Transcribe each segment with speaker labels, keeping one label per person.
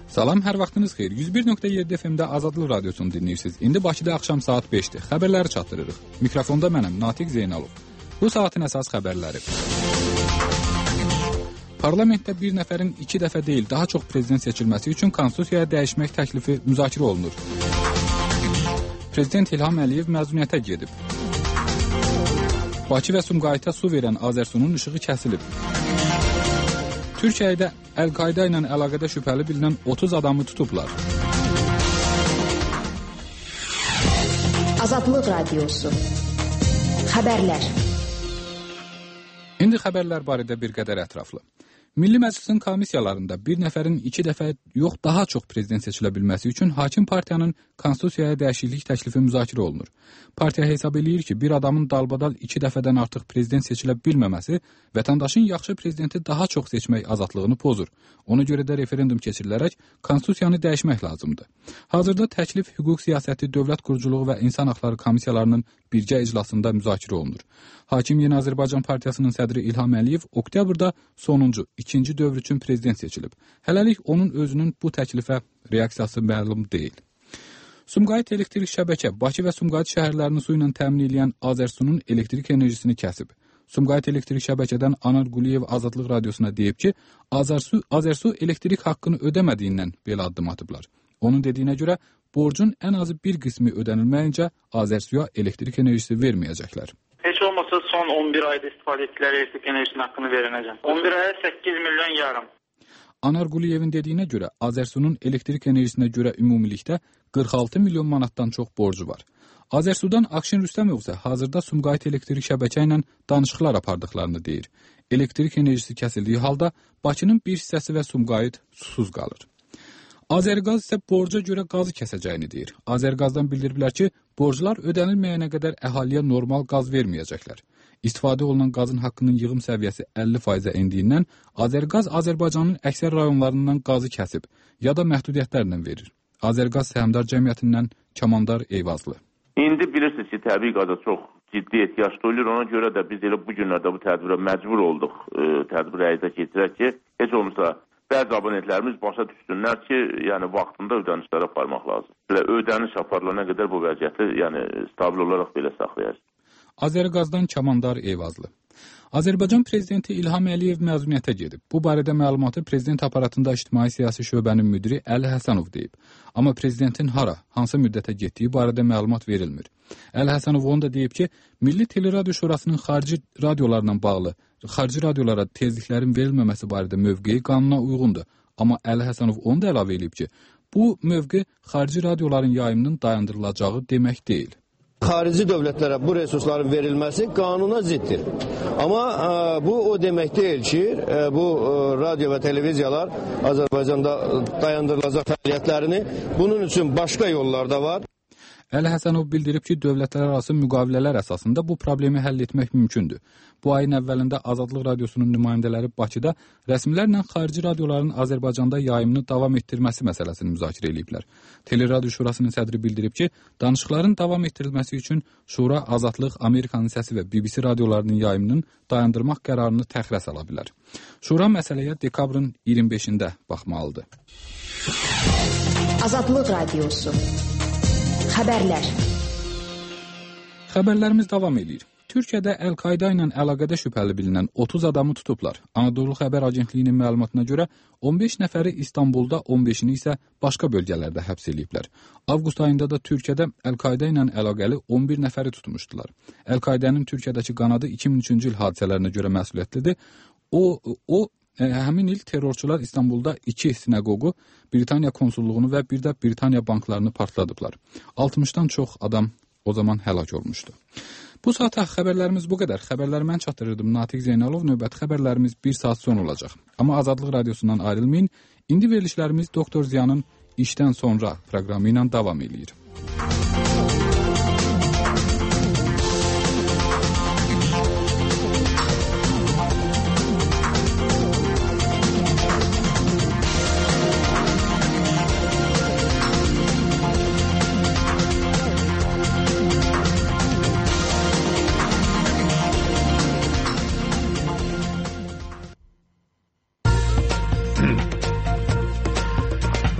Speaker 1: Salam, hər vaxtınız xeyir. 101.7 FM-də Azadlıq Radiosunu dinləyirsiniz. İndi Bakıda axşam saat 5-dir. Xəbərləri çatdırırıq. Mikrofonda mənəm, Natiq Zeynalov. Bu saatin əsas xəbərləri. Parlamentdə bir nəfərin 2 dəfə deyil, daha çox prezident seçilməsi üçün konstitusiyaya dəyişmək təklifi müzakirə olunur. Prezident İlham Əliyev məzuniyyətə gedib. Bakı və Sumqayıta su verən Azərsunun işığı kəsilib. Türkiyədə Əl-Qayda ilə əlaqədə şübhəli bilinən 30 adamı tutublar.
Speaker 2: Azadlıq Radiosu. Xəbərlər.
Speaker 1: İndi xəbərlər barədə bir qədər ətraflı. Milli Məclisin komissiyalarında bir nəfərin 2 dəfə yox daha çox prezident seçilə bilməsi üçün hakim partiyanın konstitusiyaya dəyişiklik təklifi müzakirə olunur. Partiya hesab eləyir ki, bir adamın dalbadal 2 dəfədən artıq prezident seçilə bilməməsi vətəndaşın yaxşı prezidenti daha çox seçmək azadlığını pozur. Ona görə də referendum keçirilərək konstitusiyanı dəyişmək lazımdır. Hazırda təklif hüquq siyasəti, dövlət quruculuğu və insan haqları komissiyalarının birgə iclasında müzakirə olunur. Hakim Yeni Azərbaycan Partiyasının sədri İlham Əliyev oktyabrda sonuncu, ikinci dövr üçün prezident seçilib. Hələlik onun özünün bu təklifə reaksiyası məlum deyil. Sumqayıt elektrik şəbəkə Bakı və Sumqayıt şəhərlərini su ilə təmin edən Azərsunun elektrik enerjisini kəsib. Sumqayıt elektrik şəbəkədən Anar Quliyev Azadlıq Radiosuna deyib ki, Azərsu elektrik haqqını ödəmədiyindən belə addım atıblar. Onun dediyinə görə borcun ən azı bir qismi ödənilməyincə Azərsuya elektrik enerjisi verməyəcəklər.
Speaker 3: Heç olmasa son 11 ayda istifadə etdikləri elektrik enerjisinin haqqını veriləcək. 11 aya 8 milyon yarım.
Speaker 1: Anar Quliyevin dediyinə görə Azərsunun elektrik enerjisinə görə ümumilikdə 46 milyon manatdan çox borcu var. Azərsudan Akşin Rüstəmov isə hazırda Sumqayıt elektrik şəbəkə ilə danışıqlar apardıqlarını deyir. Elektrik enerjisi kəsildiyi halda Bakının bir hissəsi və Sumqayıt susuz qalır. Azərqaz isə borca görə qazı kəsəcəyini deyir. Azərqazdan bildiriblər ki, borclar ödənilməyənə qədər əhaliyə normal qaz verməyəcəklər. İstifadə olunan qazın haqqının yığım səviyyəsi 50%-ə endiyindən Azərqaz Azərbaycanın əksər rayonlarından qazı kəsib ya da məhdudiyyətlərlə verir. Azərqaz Səhmdar Cəmiyyətindən Kamandar Eyvazlı.
Speaker 4: İndi bilirsiniz ki, təbii qaza çox ciddi ehtiyac duyulur. Ona görə də biz elə bu günlərdə bu tədbirə məcbur olduq. Tədbir həyata keçirək ki, heç olmasa bəzi abonentlərimiz başa düşsünlər ki, yəni vaxtında ödənişləri aparmaq lazım. Belə ödəniş aparılana qədər bu vəziyyəti stabil olaraq belə saxlayacaq.
Speaker 1: Azərqazdan Kamandar Eyvazlı. Azərbaycan prezidenti İlham Əliyev məzuniyyətə gedib. Bu barədə məlumatı prezident aparatında ictimai siyasi şöbənin müdiri Əli Həsənov deyib. Amma prezidentin hara, hansı müddətə getdiyi barədə məlumat verilmir. Əli Həsənov onu da deyib ki, Milli Teleradio Şurasının xarici radiolarla bağlı xarici radiolara tezliklərin verilməməsi barədə mövqeyi qanuna uyğundur. Amma Əli Həsənov onu da əlavə edib ki, bu mövqe xarici radioların yayımının dayandırılacağı demək deyil.
Speaker 5: Xarici dövlətlərə bu resursların verilməsi qanuna ziddir. Amma bu o demək deyil ki, bu radio və televiziyalar Azərbaycanda dayandırılacaq fəaliyyətlərini bunun üçün başqa yollar da var.
Speaker 1: Əli Həsənov bildirib ki, dövlətlər arası müqavilələr əsasında bu problemi həll etmək mümkündür. Bu ayın əvvəlində Azadlıq Radiosunun nümayəndələri Bakıda rəsmilərlə xarici radioların Azərbaycanda yayımını davam etdirməsi məsələsini müzakirə ediblər. Teleradio Şurasının sədri bildirib ki, danışıqların davam etdirilməsi üçün Şura, Azadlıq, Amerikanın Səsi və BBC radiolarının yayımının dayandırmaq qərarını təxirə sala bilər. Şura məsələyə dekabrın 25-də baxmalıdır.
Speaker 2: Azadlıq Radiosu. Xəbərlər.
Speaker 1: Xəbərlərimiz davam edir. Türkiyədə Əl-Qayda ilə əlaqədə şübhəli bilinən 30 adamı tutublar. Anadolu Xəbər Agentliyinin məlumatına görə 15 nəfəri İstanbulda, 15-ni isə başqa bölgələrdə həbs ediblər. Avqust ayında da Türkiyədə Əl-Qayda ilə əlaqəli 11 nəfəri tutmuşdular. Əl-Qayda'nın Türkiyədəki qanadı 2003-cü il hadisələrinə görə məsuliyyətlidir. Həmin il terrorçular İstanbulda 2 sinagogу, Britaniya konsulluğunu və bir də Britaniya banklarını partladıblar. 60-dan çox adam o zaman həlak olmuşdu. Bu saata xəbərlərimiz bu qədər. Xəbərləri mən çatdırırdım. Natiq Zeynalov. Növbəti xəbərlərimiz 1 saat sonra olacaq. Amma Azadlıq Radiosundan ayrılmayın. İndi verilişlərimiz Doktor Ziyanın işdən sonra proqramı ilə davam edir.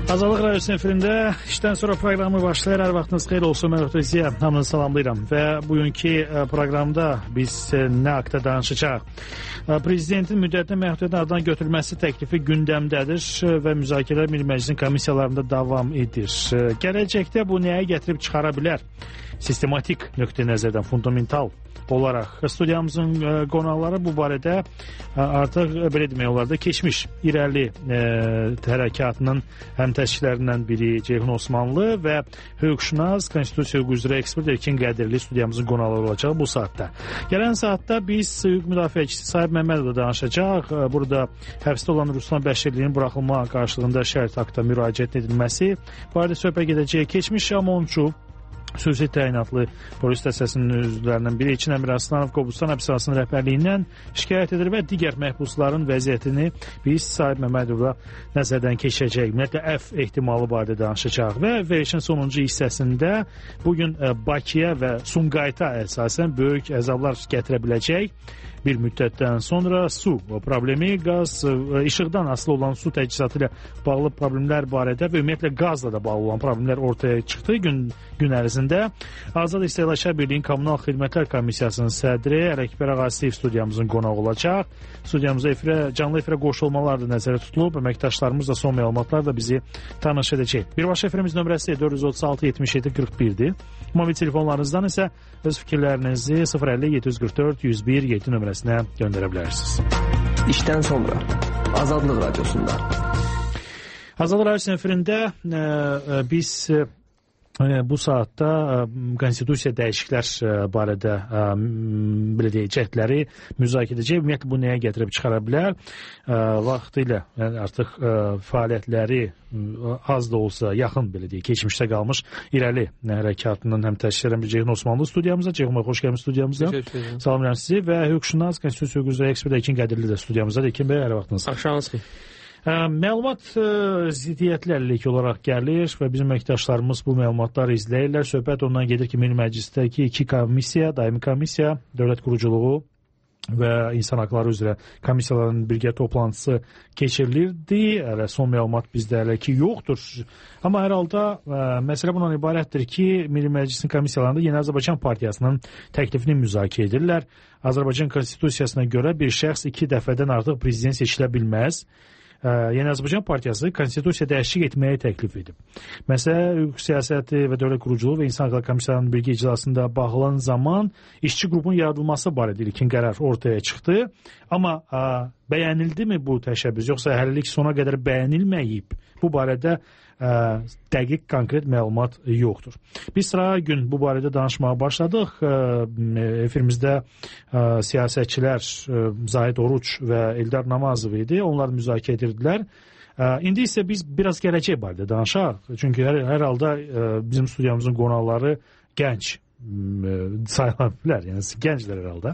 Speaker 6: Azadlıq Radiosunun efirində işdən sonra proqramı başlayır. Hər vaxtınız xeyir olsun. Mən Ötöziyyə hamınızı salamlayıram və bugünkü proqramda biz nə haqda danışacaq? Prezidentin müddətinə məhdudiyyətin aradan götürülməsi təklifi gündəmdədir və müzakirələr Milli Məclisin komissiyalarında davam edir. Gələcəkdə bu nəyə gətirib çıxara bilər? Sistematik nöqteyi-nəzərdən fundamental olaraq studiyamızın qonaqları bu barədə artıq belə demək olar da keçmiş irəli hərəkatının həmtəşkilərindən biri Ceyhun Osmanlı və hüquqşünas, konstitusiya üzrə ekspert Erkin Qədirli studiyamızın qonaqları olacaq bu saatda. Gələn saatda biz hüquq müdafiəçisi Sahib Məmmədovla danışacaq. Burada həbsdə olan Ruslan Bəşirlinin buraxılma qarşılığında şərait haqqında müraciət edilməsi barədə söhbət gedəcək. Keçmiş Amonçu xüsusi təyinatlı polis dəstəsinin üzvlərindən biri İlkin Əmir Aslanov Qobustan həbsxanasının rəhbərliyindən şikayət edir və digər məhbusların vəziyyətini biz Sahib Məmmədovla nəzərdən keçirəcək. Ümumiyyətlə, əfv ehtimalı barədə danışacaq və verilişin sonuncu hissəsində bugün Bakıya və Sumqayıta əsasən böyük əzablar gətirə biləcək. Bir müddətdən sonra su problemi, qaz, işıqdan asılı olan su təchizatı ilə bağlı problemlər barədə və ümumiyyətlə qazla da bağlı olan problemlər ortaya çıxdı gün ərzində. Azad İstehlakçılar Birliyinin Kommunal Xidmətlər Komissiyasının sədri Ələkbər Ağasiyev studiyamızın qonağı olacaq. Studiyamıza canlı efirə qoşulmalar da nəzərdə tutulub. Əməkdaşlarımız da son məlumatlarla bizi tanış edəcək. Birbaşa efirimiz nömrəsi 436-77-41-dir. Mobil telefonlarınızdan isə öz fikirlərinizi 050-744-101-7 nömrəsinə göndərə bilərsiniz.
Speaker 7: İşdən sonra Azadlıq Radiosunda.
Speaker 6: Azadlıq Radiosunun efirində biz bu saatda konstitusiya dəyişikliklər barədə belə deyək, cəhdləri müzakirə edəcək. Ümumiyyətlə, bu nəyə gətirib çıxara bilər? Vaxtilə artıq fəaliyyətləri az da olsa yaxın, belə deyək, keçmişdə qalmış irəli hərəkatının həmtəşkilərindən biri Ceyhun Osmanlı studiyamıza. Ceyhun bəy, xoş gəlmiş studiyamıza. Salamlayıram sizi və hüquqşünas, konstitusiya üzrə ekspert Erkin Qədirli də studiyamıza. Erkin bəy, hər vaxtınız.
Speaker 7: Axşamınız xeyir.
Speaker 6: Məlumat ziddiyyətli əlillik olaraq gəlir və bizim əməkdaşlarımız bu məlumatları izləyirlər. Söhbət ondan gedir ki, Milli Məclisdəki iki komissiya, daimi komissiya, dövlət quruculuğu və insan haqları üzrə komissiyaların birgə toplantısı keçirilirdi. Hələ son məlumat bizdə hələ ki yoxdur. Amma hər halda məsələ bundan ibarətdir ki, Milli Məclisin komissiyalarında Yeni Azərbaycan Partiyasının təklifini müzakirə edirlər. Azərbaycan Konstitusiyasına görə bir şəxs 2 dəfədən artıq prezident seçilə bilməz. Yeni Azərbaycan Partiyası konstitusiya dəyişiklik etməyi təklif edib. Məsələ hüquq siyasəti və dövlət quruculuğu və insan haqları komissiyalarının birgə iclasında bağlanan zaman işçi qrupunun yaradılması barədə ilkin qərar ortaya çıxdı. Amma bəyənildimi bu təşəbbüs, yoxsa hələlik sona qədər bəyənilməyib? Bu barədə dəqiq, konkret məlumat yoxdur. Biz sıra gün bu barədə danışmağa başladıq. Efirimizdə siyasətçilər Zahid Oruç və Eldar Namazov idi. Onlar müzakirə edirdilər. İndi isə biz biraz gələcək barədə danışaq. Çünki hər halda bizim studiyamızın qonaqları gənc sayıla bilər. Yəni gənclər hər halda.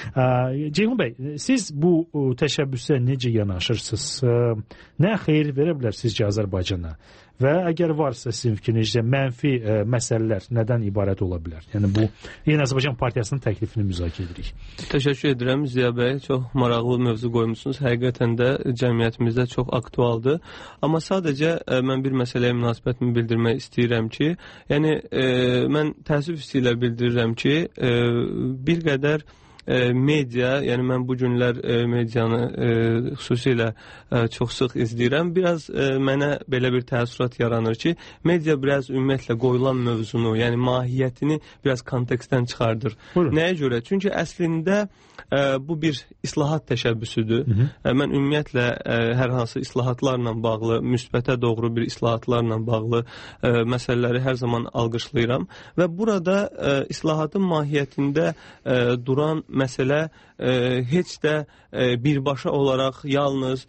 Speaker 6: Ceyhun bəy, siz bu təşəbbüsə necə yanaşırsınız? Nə xeyir verə bilər sizcə Azərbaycana? Və əgər varsa sizin fikrinizcə mənfi məsələlər nədən ibarət ola bilər? Yəni bu Yeni Azərbaycan Partiyasının təklifini müzakirə edirik.
Speaker 8: Təşəkkür edirəm Ziya bəy. Çox maraqlı mövzu qoymuşsunuz. Həqiqətən də cəmiyyətimizdə çox aktualdır. Amma sadəcə mən bir məsələyə münasibətimi bildirmək istəyirəm ki, yəni mən təəssüf hissi ilə bildirirəm ki, bir qədər media, yəni mən bu günlər medianı xüsusilə çox sıx izləyirəm. Biraz mənə belə bir təəssürat yaranır ki, media biraz ümumiyyətlə qoyulan mövzunu, yəni mahiyyətini biraz kontekstdən çıxardır. Buyurun. Nəyə görə? Çünki əslində bu bir islahat təşəbbüsüdür. Mən ümumiyyətlə hər hansı islahatlarla bağlı, müsbətə doğru bir islahatlarla bağlı məsələləri hər zaman alqışlayıram və burada islahatın mahiyyətində duran məsələ heç də birbaşa olaraq yalnız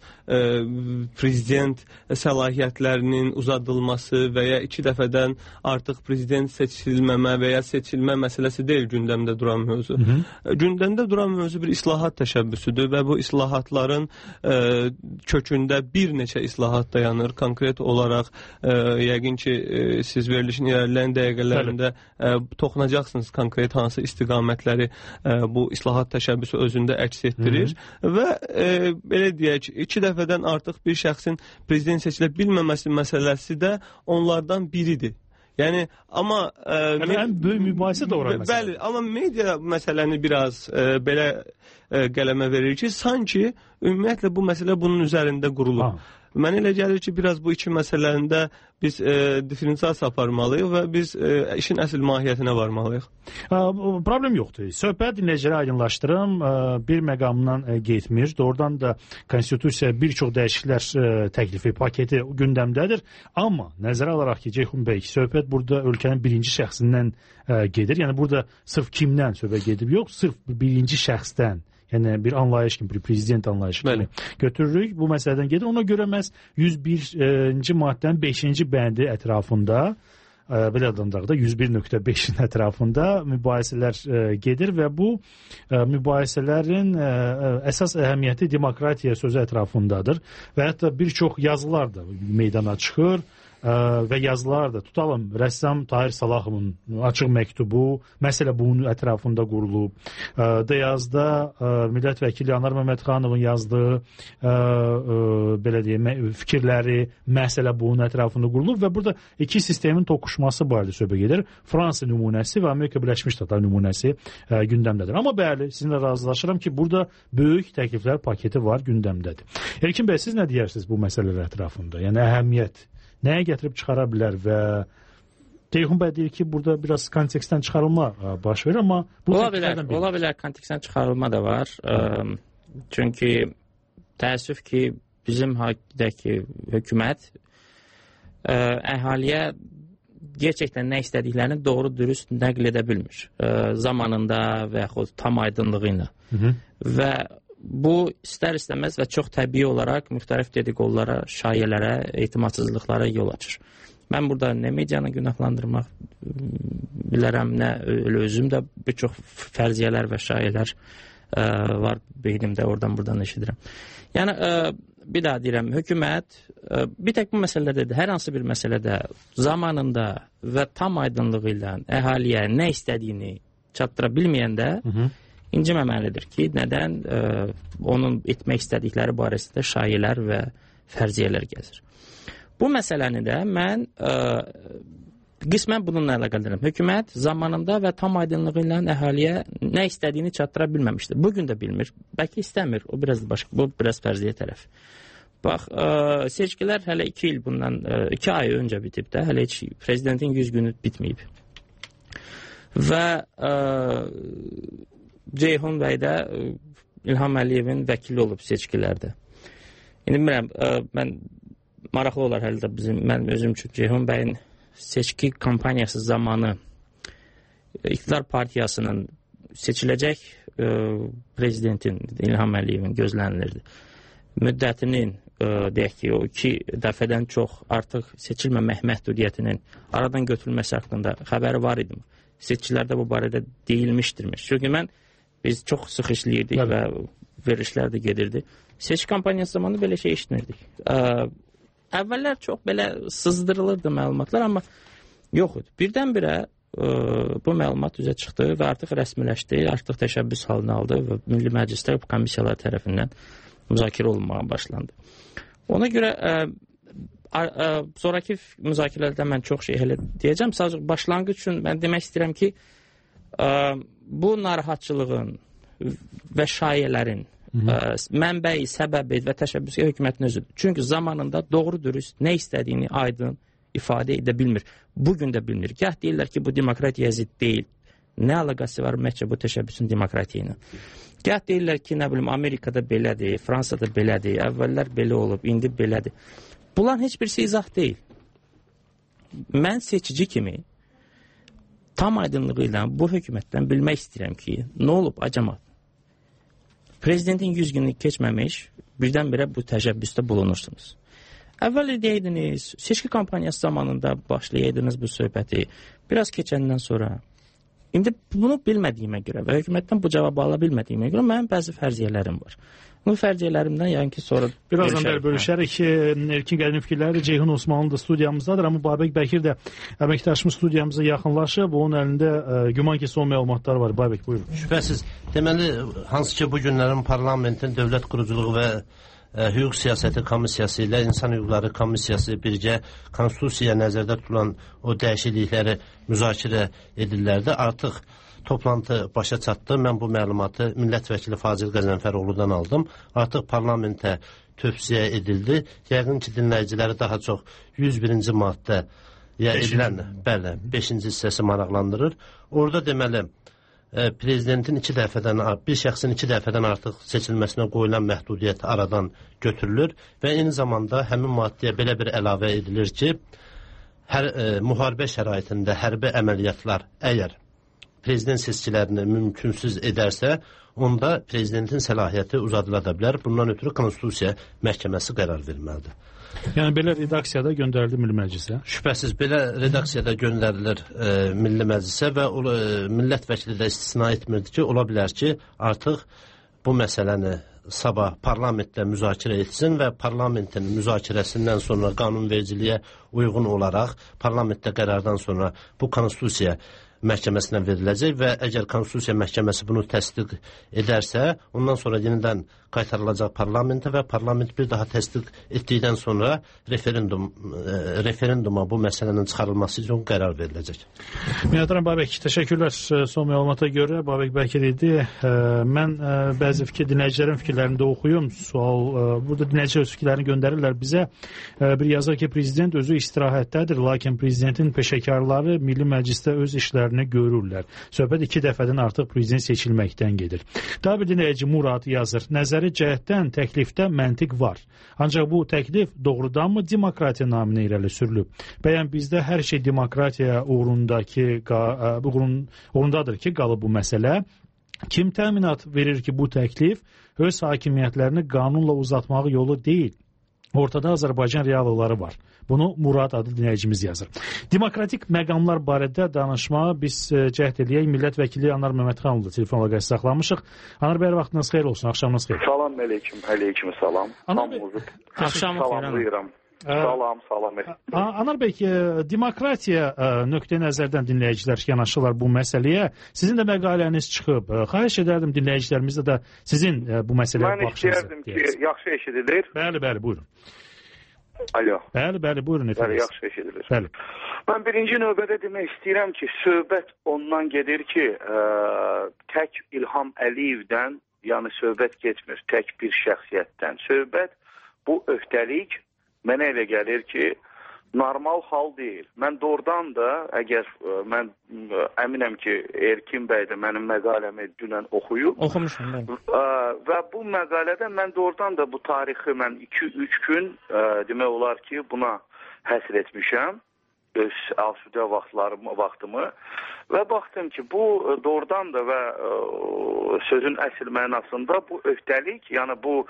Speaker 8: prezident səlahiyyətlərinin uzadılması və ya 2 dəfədən artıq prezident seçilməmə və ya seçilmə məsələsi deyil gündəmdə duran mövzu. Gündəmdə duran mövzu bir islahat təşəbbüsüdür və bu islahatların kökündə bir neçə islahat dayanır. Konkret olaraq yəqin ki siz verilişin irəliləyən dəqiqələrində toxunacaqsınız konkret hansı istiqamətləri bu islahat təşəbbüsü özündə əks etdirir və belə deyək, 2 dəfədən artıq bir şəxsin prezident seçilə bilməməsi məsələsi də onlardan biridir. Yəni, amma...
Speaker 6: ən böyük mübahisə də oraya məsələ.
Speaker 8: Bəli, amma media məsələni biraz belə qələmə verir ki, sanki ümumiyyətlə bu məsələ bunun üzərində qurulub. Mənə elə gəlir ki, biraz bu iki məsələndə biz diferensiasiya aparmalıyıq və biz işin əsl mahiyyətinə varmalıyıq.
Speaker 6: Problem yoxdur. Söhbət dinləyicilərə aydınlaşdırım. Bir məqamdan getmir. Doğrudan da konstitusiya bir çox dəyişikliklər təklifi, paketi gündəmdədir. Amma nəzərə alaraq ki, Ceyhun bəy, söhbət burada ölkənin birinci şəxsindən gedir. Yəni burada sırf kimdən söhbət gedib yox, sırf birinci şəxsdən. Yəni bir anlayış kimi, bir prezident anlayışı kimi götürürük. Bu məsələdən gedir. Ona görə məhz 101-ci maddənin 5-ci bəndi ətrafında, belə adlandıraq da 101.5-in ətrafında mübahisələr gedir və bu mübahisələrin əsas əhəmiyyəti demokratiya sözü ətrafındadır və hətta bir çox yazılar da meydana çıxır. Və yazılar da tutalım, rəssam Tahir Salahovun açıq məktubu, məsələ bunun ətrafında qurulub. Deyazda millət vəkili Anar Məmmədxanovun yazdığı belə deyim, fikirləri, məsələ bunun ətrafında qurulub və burada iki sistemin toqquşması barədə söhbət gedir. Fransa nümunəsi və Amerika Birləşmiş Ştatları nümunəsi gündəmdədir. Amma bəli, sizinlə razılaşıram ki, burada böyük təkliflər paketi var, gündəmdədir. Elkin bəy, siz nə deyirsiniz bu məsələlər ətrafında? Yəni əhəmiyyət nəyə gətirib çıxara bilər və Ceyhun bəy deyir ki, burada biraz kontekstdən çıxarılma baş verir, amma
Speaker 9: ola bilər kontekstdən çıxarılma da var. Çünki təəssüf ki, bizim hakidəki hökumət əhaliyə gerçəkdən nə istədiklərini doğru dürüst nəql edə bilmir. Zamanında və yaxud tam aydınlığı ilə. Və bu istər-istəməz və çox təbii olaraq müxtəlif dediqolara, şayələrə, etimadsızlıqlara yol açır. Mən burada nə medianı günahlandırmaq bilərəm, nə özüm də bir çox fərziyyələr və şayələr var beynimdə, oradan-buradan eşidirəm. Yəni, bir daha deyirəm, hökumət bir tək bu məsələdə də, hər hansı bir məsələdə zamanında və tam aydınlığı ilə əhaliyə nə istədiyini çatdıra bilməyəndə inciməməlidir ki, nədən onun etmək istədikləri barəsində şayələr və fərziyyələr gəzir. Bu məsələni də mən qismən bununla əlaqələndirəm. Hökumət zamanında və tam aydınlığı ilə əhaliyə nə istədiyini çatdıra bilməmişdir. Bugün də bilmir, bəlkə istəmir, o biraz başqa, bu biraz fərziyyə tərəf. Bax, seçkilər hələ 2 il bundan, 2 ay öncə bitib də, hələ heç prezidentin 100 günü bitməyib. Və Ceyhun bəy də İlham Əliyevin vəkili olub seçkilərdə. İndi bilmirəm, mən maraqlı olar hələ də mən özüm üçün Ceyhun bəyin seçki kampaniyası zamanı İqtidar Partiyasının seçiləcək prezidentin İlham Əliyevin gözlənilirdi. Müddətinin, deyək ki, o 2 dəfədən çox artıq seçilməmək məhdudiyyətinin aradan götürülməsi haqqında xəbəri var idi. Seçkilərdə bu barədə deyilmişdirmiş. Çünki biz çox sıx işləyirdik və verilişlər də gedirdi. Seçki kampaniyası zamanı belə şey eşitmirdik. Əvvəllər çox belə sızdırılırdı məlumatlar, amma yox idi. Birdən-birə bu məlumat üzə çıxdı və artıq rəsmiləşdi, artıq təşəbbüs halını aldı və Milli Məclisdə komissiyalar tərəfindən müzakirə olunmağa başlandı. Ona görə sonraki müzakirələrdə mən çox şey hələ deyəcəm. Sadəcə başlanğıc üçün mən demək istəyirəm ki, bu narahatçılığın və şayələrin mənbəyi, səbəbi və təşəbbüsü hökumətin özüdür. Çünki zamanında doğru dürüst nə istədiyini aydın ifadə edə bilmir. Bugün də bilmir. Gah deyirlər ki, bu demokratiya zidd deyil. Nə əlaqəsi var ümumiyyətcə bu təşəbbüsün demokratiya ilə? Gah deyirlər ki, nə bilim, Amerikada belədir, Fransada belədir, əvvəllər belə olub, indi belədir. Bunların heç birisi izah deyil. Mən seçici kimi tam aydınlığı ilə bu hökumətdən bilmək istəyirəm ki, nə olub acaba? Prezidentin 100 günlük keçməmiş, birdən-birə bu təşəbbüsdə bulunursunuz. Əvvəl deyirdiniz, seçki kampaniyası zamanında başlayaydınız bu söhbəti, biraz keçəndən sonra İndi bunu bilmədiyimə görə və hökumətdən bu cavabı ala bilmədiyimə görə mənim bəzi fərziyyələrim var. Bu fərziyyələrimdən yəni ki, sonra
Speaker 6: birazdan bəri bölüşərik. İlkin qədim fikirləri Ceyhun Osmanlı da studiyamızdadır, amma Babək Bəkir də əməkdaşımız studiyamıza yaxınlaşıb. Onun əlində güman ki, son məlumatlar var. Babək, buyurun.
Speaker 10: Şübhəsiz. Deməli, hansı ki, bu günlərin parlamentin dövlət quruculuğu və hüquq siyasəti komissiyası ilə insan hüquqları komissiyası birgə konstitusiyaya nəzərdə tutulan o dəyişiklikləri müzakirə edirlərdi. Artıq toplantı başa çatdı. Mən bu məlumatı millət vəkili Fazil Qəzənfəroğlu'dan aldım. Artıq parlamentə tövsiyə edildi. Yəqin ki, dinləyiciləri daha çox 101-ci maddəyə edilən, bəli, 5-ci hissəsi maraqlandırır. Orada deməli, prezidentin bir şəxsin 2 dəfədən artıq seçilməsinə qoyulan məhdudiyyət aradan götürülür və eyni zamanda həmin maddəyə belə bir əlavə edilir ki, müharibə şəraitində hərbi əməliyyatlar əgər prezident seçkilərini mümkünsüz edərsə, onda prezidentin səlahiyyəti uzadıla bilər. Bundan ötürü Konstitusiya Məhkəməsi qərar verməlidir.
Speaker 6: Yəni belə redaksiyada göndərilir Milli Məclisə?
Speaker 10: Şübhəsiz, belə redaksiyada göndərilir Milli Məclisə və millət vəkili də istisna etmirdi ki, ola bilər ki, artıq bu məsələni sabah parlamentdə müzakirə etsin və parlamentin müzakirəsindən sonra qanunvericiliyə uyğun olaraq parlamentdə qərardan sonra bu Konstitusiya Məhkəməsinə veriləcək və əgər Konstitusiya Məhkəməsi bunu təsdiq edərsə, ondan sonra yenidən qaytarılacaq parlamentə və parlament bir daha təsdiq etdikdən sonra referenduma bu məsələnin çıxarılması üçün qərar veriləcək.
Speaker 6: Minətəran Babək, təşəkkürlər son məlumata görə. Babək Bəkir idi. Mən bəzi dinləyicilərin fikirlərini də oxuyum. Burada dinləyicilər öz fikirlərini göndərirlər bizə. Bir yazır ki, prezident özü istirahətdədir, lakin prezidentin peşəkarları Milli Məclisdə öz işlərini görürlər. Söhbət 2 dəfədən artıq prezident seçilməkdən gedir. Daha bir dinləyici Murad yazır. Nəzəri cəhətdən təklifdə məntiq var. Ancaq bu təklif doğrudanmı demokratiya naminə irəli sürülüb? Bəyən bizdə hər şey demokratiya uğrundadır ki, qalıb bu məsələ. Kim təminat verir ki, bu təklif öz hakimiyyətlərini qanunla uzatmağı yolu deyil? Ortada Azərbaycan reallıqları var. Bunu Murad adlı dinləyicimiz yazır. Demokratik məqamlar barədə danışmağa biz cəhd eləyək. Millət vəkili Anar Məmmədxanoğlu telefon əlaqəsi saxlamışıq. Anar bəy, vaxtınız xeyir olsun, axşamınız xeyir.
Speaker 11: Salam, əleyküm salam. Salamlayıram. Salam.
Speaker 6: Anar bəy, demokratiya nöqtə nəzərdən dinləyicilər yanaşırlar bu məsələyə. Sizin də məqaləniz çıxıb. Xahiş edərdim dinləyicilərimizdə də sizin bu məsələyə baxışınızı.
Speaker 11: Mən istəyərdim ki, yaxşı eşidilir.
Speaker 6: Bəli, buyurun.
Speaker 11: Alo.
Speaker 6: Bəli, buyurun efendim.
Speaker 11: Yaxşı eşidilir.
Speaker 6: Bəli.
Speaker 11: Mən birinci növbədə demək istəyirəm ki, söhbət ondan gedir ki, tək İlham Əliyevdən, yəni söhbət getmir tək bir şəxsiyyətdən. Söhbət bu öhdəlik mənə elə gəlir ki, normal hal deyil. Mən doğrudan da, əgər mən əminəm ki, Erkin bəy də mənim məqaləmi dünən oxuyub.
Speaker 9: Oxumuşum mən.
Speaker 11: Və bu məqalədə mən doğrudan da bu tarixi mən 2-3 gün demək olar ki, buna həsr etmişəm. Öz asudə vaxtımı və baxdım ki, bu doğrudan da və sözün əsl mənasında bu öhdəlik, yəni bu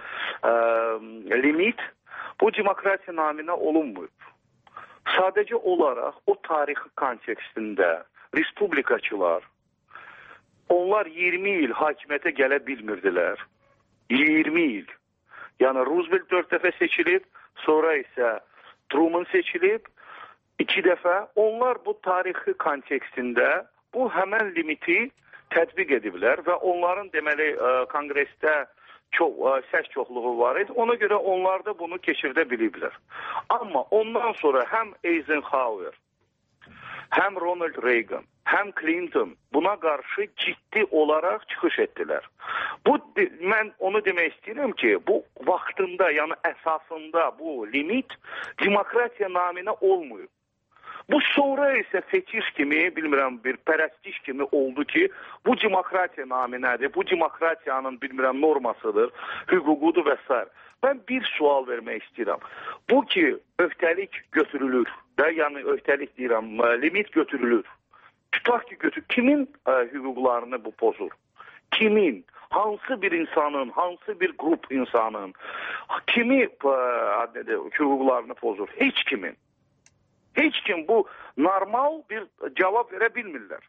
Speaker 11: limit, bu demokratiya naminə olunmuyub. Sadəcə olaraq o tarixi kontekstində respublikaçılar, onlar 20 il hakimiyyətə gələ bilmirdilər. 20 il. Yəni Roosevelt 4 dəfə seçilib, sonra isə Truman seçilib 2 dəfə. Onlar bu tarixi kontekstində bu həmən limiti tətbiq ediblər və onların deməli konqresdə səs çoxluğu var idi. Ona görə onlar da bunu keçirdə biliblər. Amma ondan sonra həm Eisenhower, həm Ronald Reagan, həm Clinton buna qarşı ciddi olaraq çıxış etdilər. Mən onu demək istəyirəm ki, bu vaxtında, yəni əsasında bu limit demokratiya naminə olmuyor. Bu sonra isə fetiş kimi, bilmirəm, bir pərəstiş kimi oldu ki, bu demokratiya naminədir, bu demokratiyanın, bilmirəm, normasıdır, hüququdur və s. Mən bir sual vermək istəyirəm. Bu ki, öhdəlik götürülür, yəni öhdəlik deyirəm, limit götürülür. Tutaq ki, kimin hüquqlarını bu pozur? Kimin? Hansı bir insanın, hansı bir qrup insanın kimi hüquqlarını pozur? Heç kimin. Heç kim bu normal bir cavab verə bilmirlər.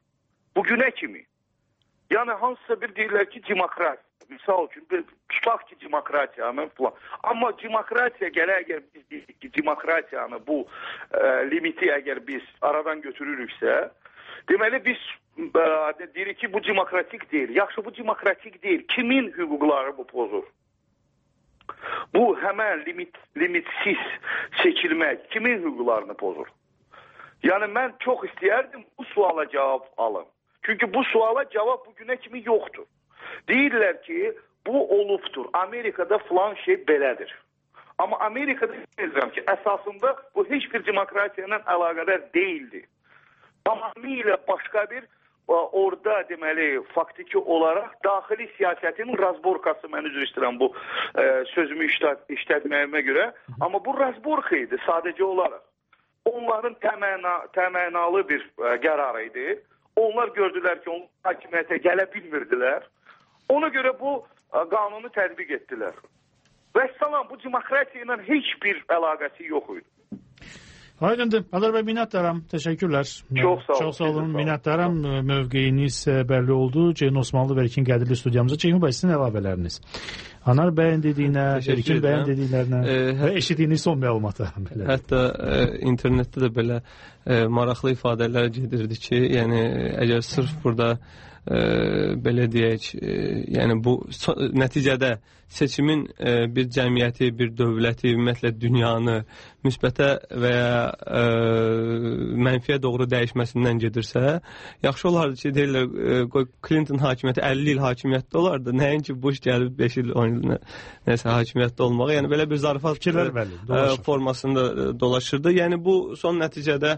Speaker 11: Bugünə kimi. Yəni hansısa bir deyirlər ki, demokratiya. Misal üçün, tutaq ki, demokratiya, falan. Amma demokratiya gələ, əgər biz deyirik ki, demokratiyanı, bu limiti əgər biz aradan götürürüksə, deməli biz deyirik ki, bu demokratik deyil. Yaxşı, bu demokratik deyil. Kimin hüquqları bu pozur? Bu həmən limitsiz seçilmək kimin hüquqlarını pozur? Yəni mən çox istəyərdim bu suala cavab alım. Çünki bu suala cavab bugünə kimi yoxdur. Deyirlər ki, bu olubdur. Amerikada filan şey belədir. Amma Amerikada deyirəm ki, əsasında bu heç bir demokratiya ilə əlaqədar deyildi. Tamamilə başqa bir orada deməli faktiki olaraq daxili siyasətin razborkası, mən üzr istəyirəm bu sözümü işlətməyimə görə. Amma bu razborka idi sadəcə olaraq. Onların təmənalı bir qərar idi. Onlar gördülər ki, onlar hakimiyyətə gələ bilmirdilər. Ona görə bu qanunu tətbiq etdilər. Və salam, bu demokratiya ilə heç bir əlaqəsi yox idi.
Speaker 6: Aydındır. Adar bəy, minnətdaram. Təşəkkürlər. Çox sağ olun. Minnətdaram. Mövqeyiniz bəlli oldu. Ceyhun Osmanlı və İlkin Qədirli studiyamıza. Ceyhun bəy, sizin əlavələriniz. Anar bəyin dediyinə, İlkin bəyin dediklərinə və eşitdiyiniz son məlumata.
Speaker 8: Hətta internetdə də belə maraqlı ifadələr gedirdi ki, yəni əgər sırf burada belə deyək, yəni bu nəticədə seçimin bir cəmiyyəti, bir dövləti, ümumiyyətlə dünyanı müsbətə və ya mənfiyə doğru dəyişməsindən gedirsə, yaxşı olardı ki, deyirlər, Clinton hakimiyyəti 50 il hakimiyyətdə olardı, nəinki Bush gəlib 5 il, 10 il nəsə hakimiyyətdə olmağı, yəni belə bir zarafat formasında dolaşırdı. Yəni bu son nəticədə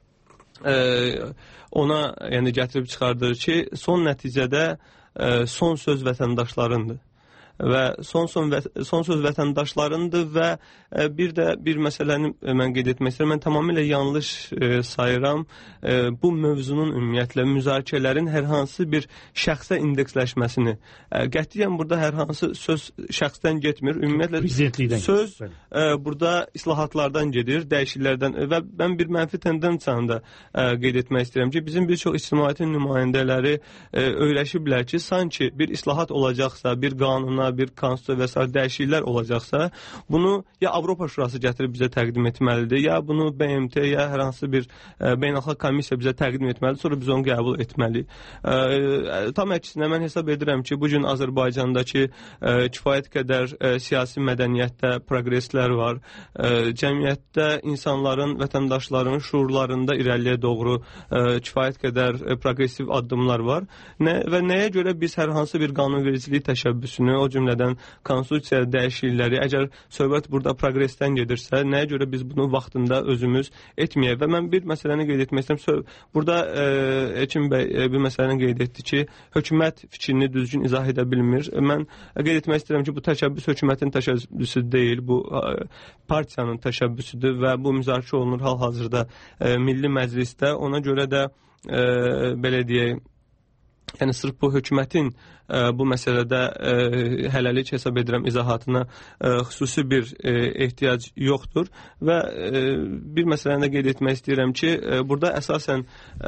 Speaker 8: ona yəni gətirib çıxardır ki, son nəticədə son söz vətəndaşlarındır. Və son söz vətəndaşlarındır və bir məsələni mən qeyd etmək istəyirəm. Mən tamamilə yanlış sayıram. Bu mövzunun ümumiyyətlə müzakirələrin hər hansı bir şəxsə indeksləşməsini. Qətiyyən burada hər hansı söz şəxsdən getmir. Ümumiyyətlə söz burada islahatlardan gedir, dəyişikliklərdən və mən bir mənfi tendensiyanı da qeyd etmək istəyirəm ki, bizim bir çox ictimaiyyətin nümayəndələri öyrəşiblər ki, sanki bir islahat olacaqsa, bir qanuna, bir konstitusiya və s. dəyişikliklər olacaqsa, bunu ya Avropa Şurası gətirib bizə təqdim etməlidir, ya bunu BMT, ya hər hansı bir beynəlxalq komissiya bizə təqdim etməlidir, sonra biz onu qəbul etməliyik. Tam əksinə mən hesab edirəm ki, bugün Azərbaycandakı kifayət qədər siyasi mədəniyyətdə progreslər var. Cəmiyyətdə insanların, vətəndaşların şuurlarında irəliyə doğru kifayət qədər progresiv addımlar var. Və nəyə görə biz hər hansı bir qanunvericilik təşəbbüsünü, o cümlədən konstitusiya dəyişiklikləri, əgər söhbət burada progresdən gedirsə, nəyə görə biz bunu vaxtında özümüz etməyək? Və mən bir məsələni qeyd etmək istəyirəm. Burada Ekim bəy bir məsələni qeyd etdi ki, hökumət fikrini düzgün izah edə bilmir. Mən qeyd etmək istəyirəm ki, bu təşəbbüs hökumətin təşəbbüsü deyil, bu partiyanın təşəbbüsüdür və bu müzakirə olunur hal-hazırda Milli Məclisdə. Ona görə də belə deyək, yəni sırf bu hökumətin bu məsələdə hələlik hesab edirəm izahatına xüsusi bir ehtiyac yoxdur və bir məsələni də qeyd etmək istəyirəm ki, burada əsasən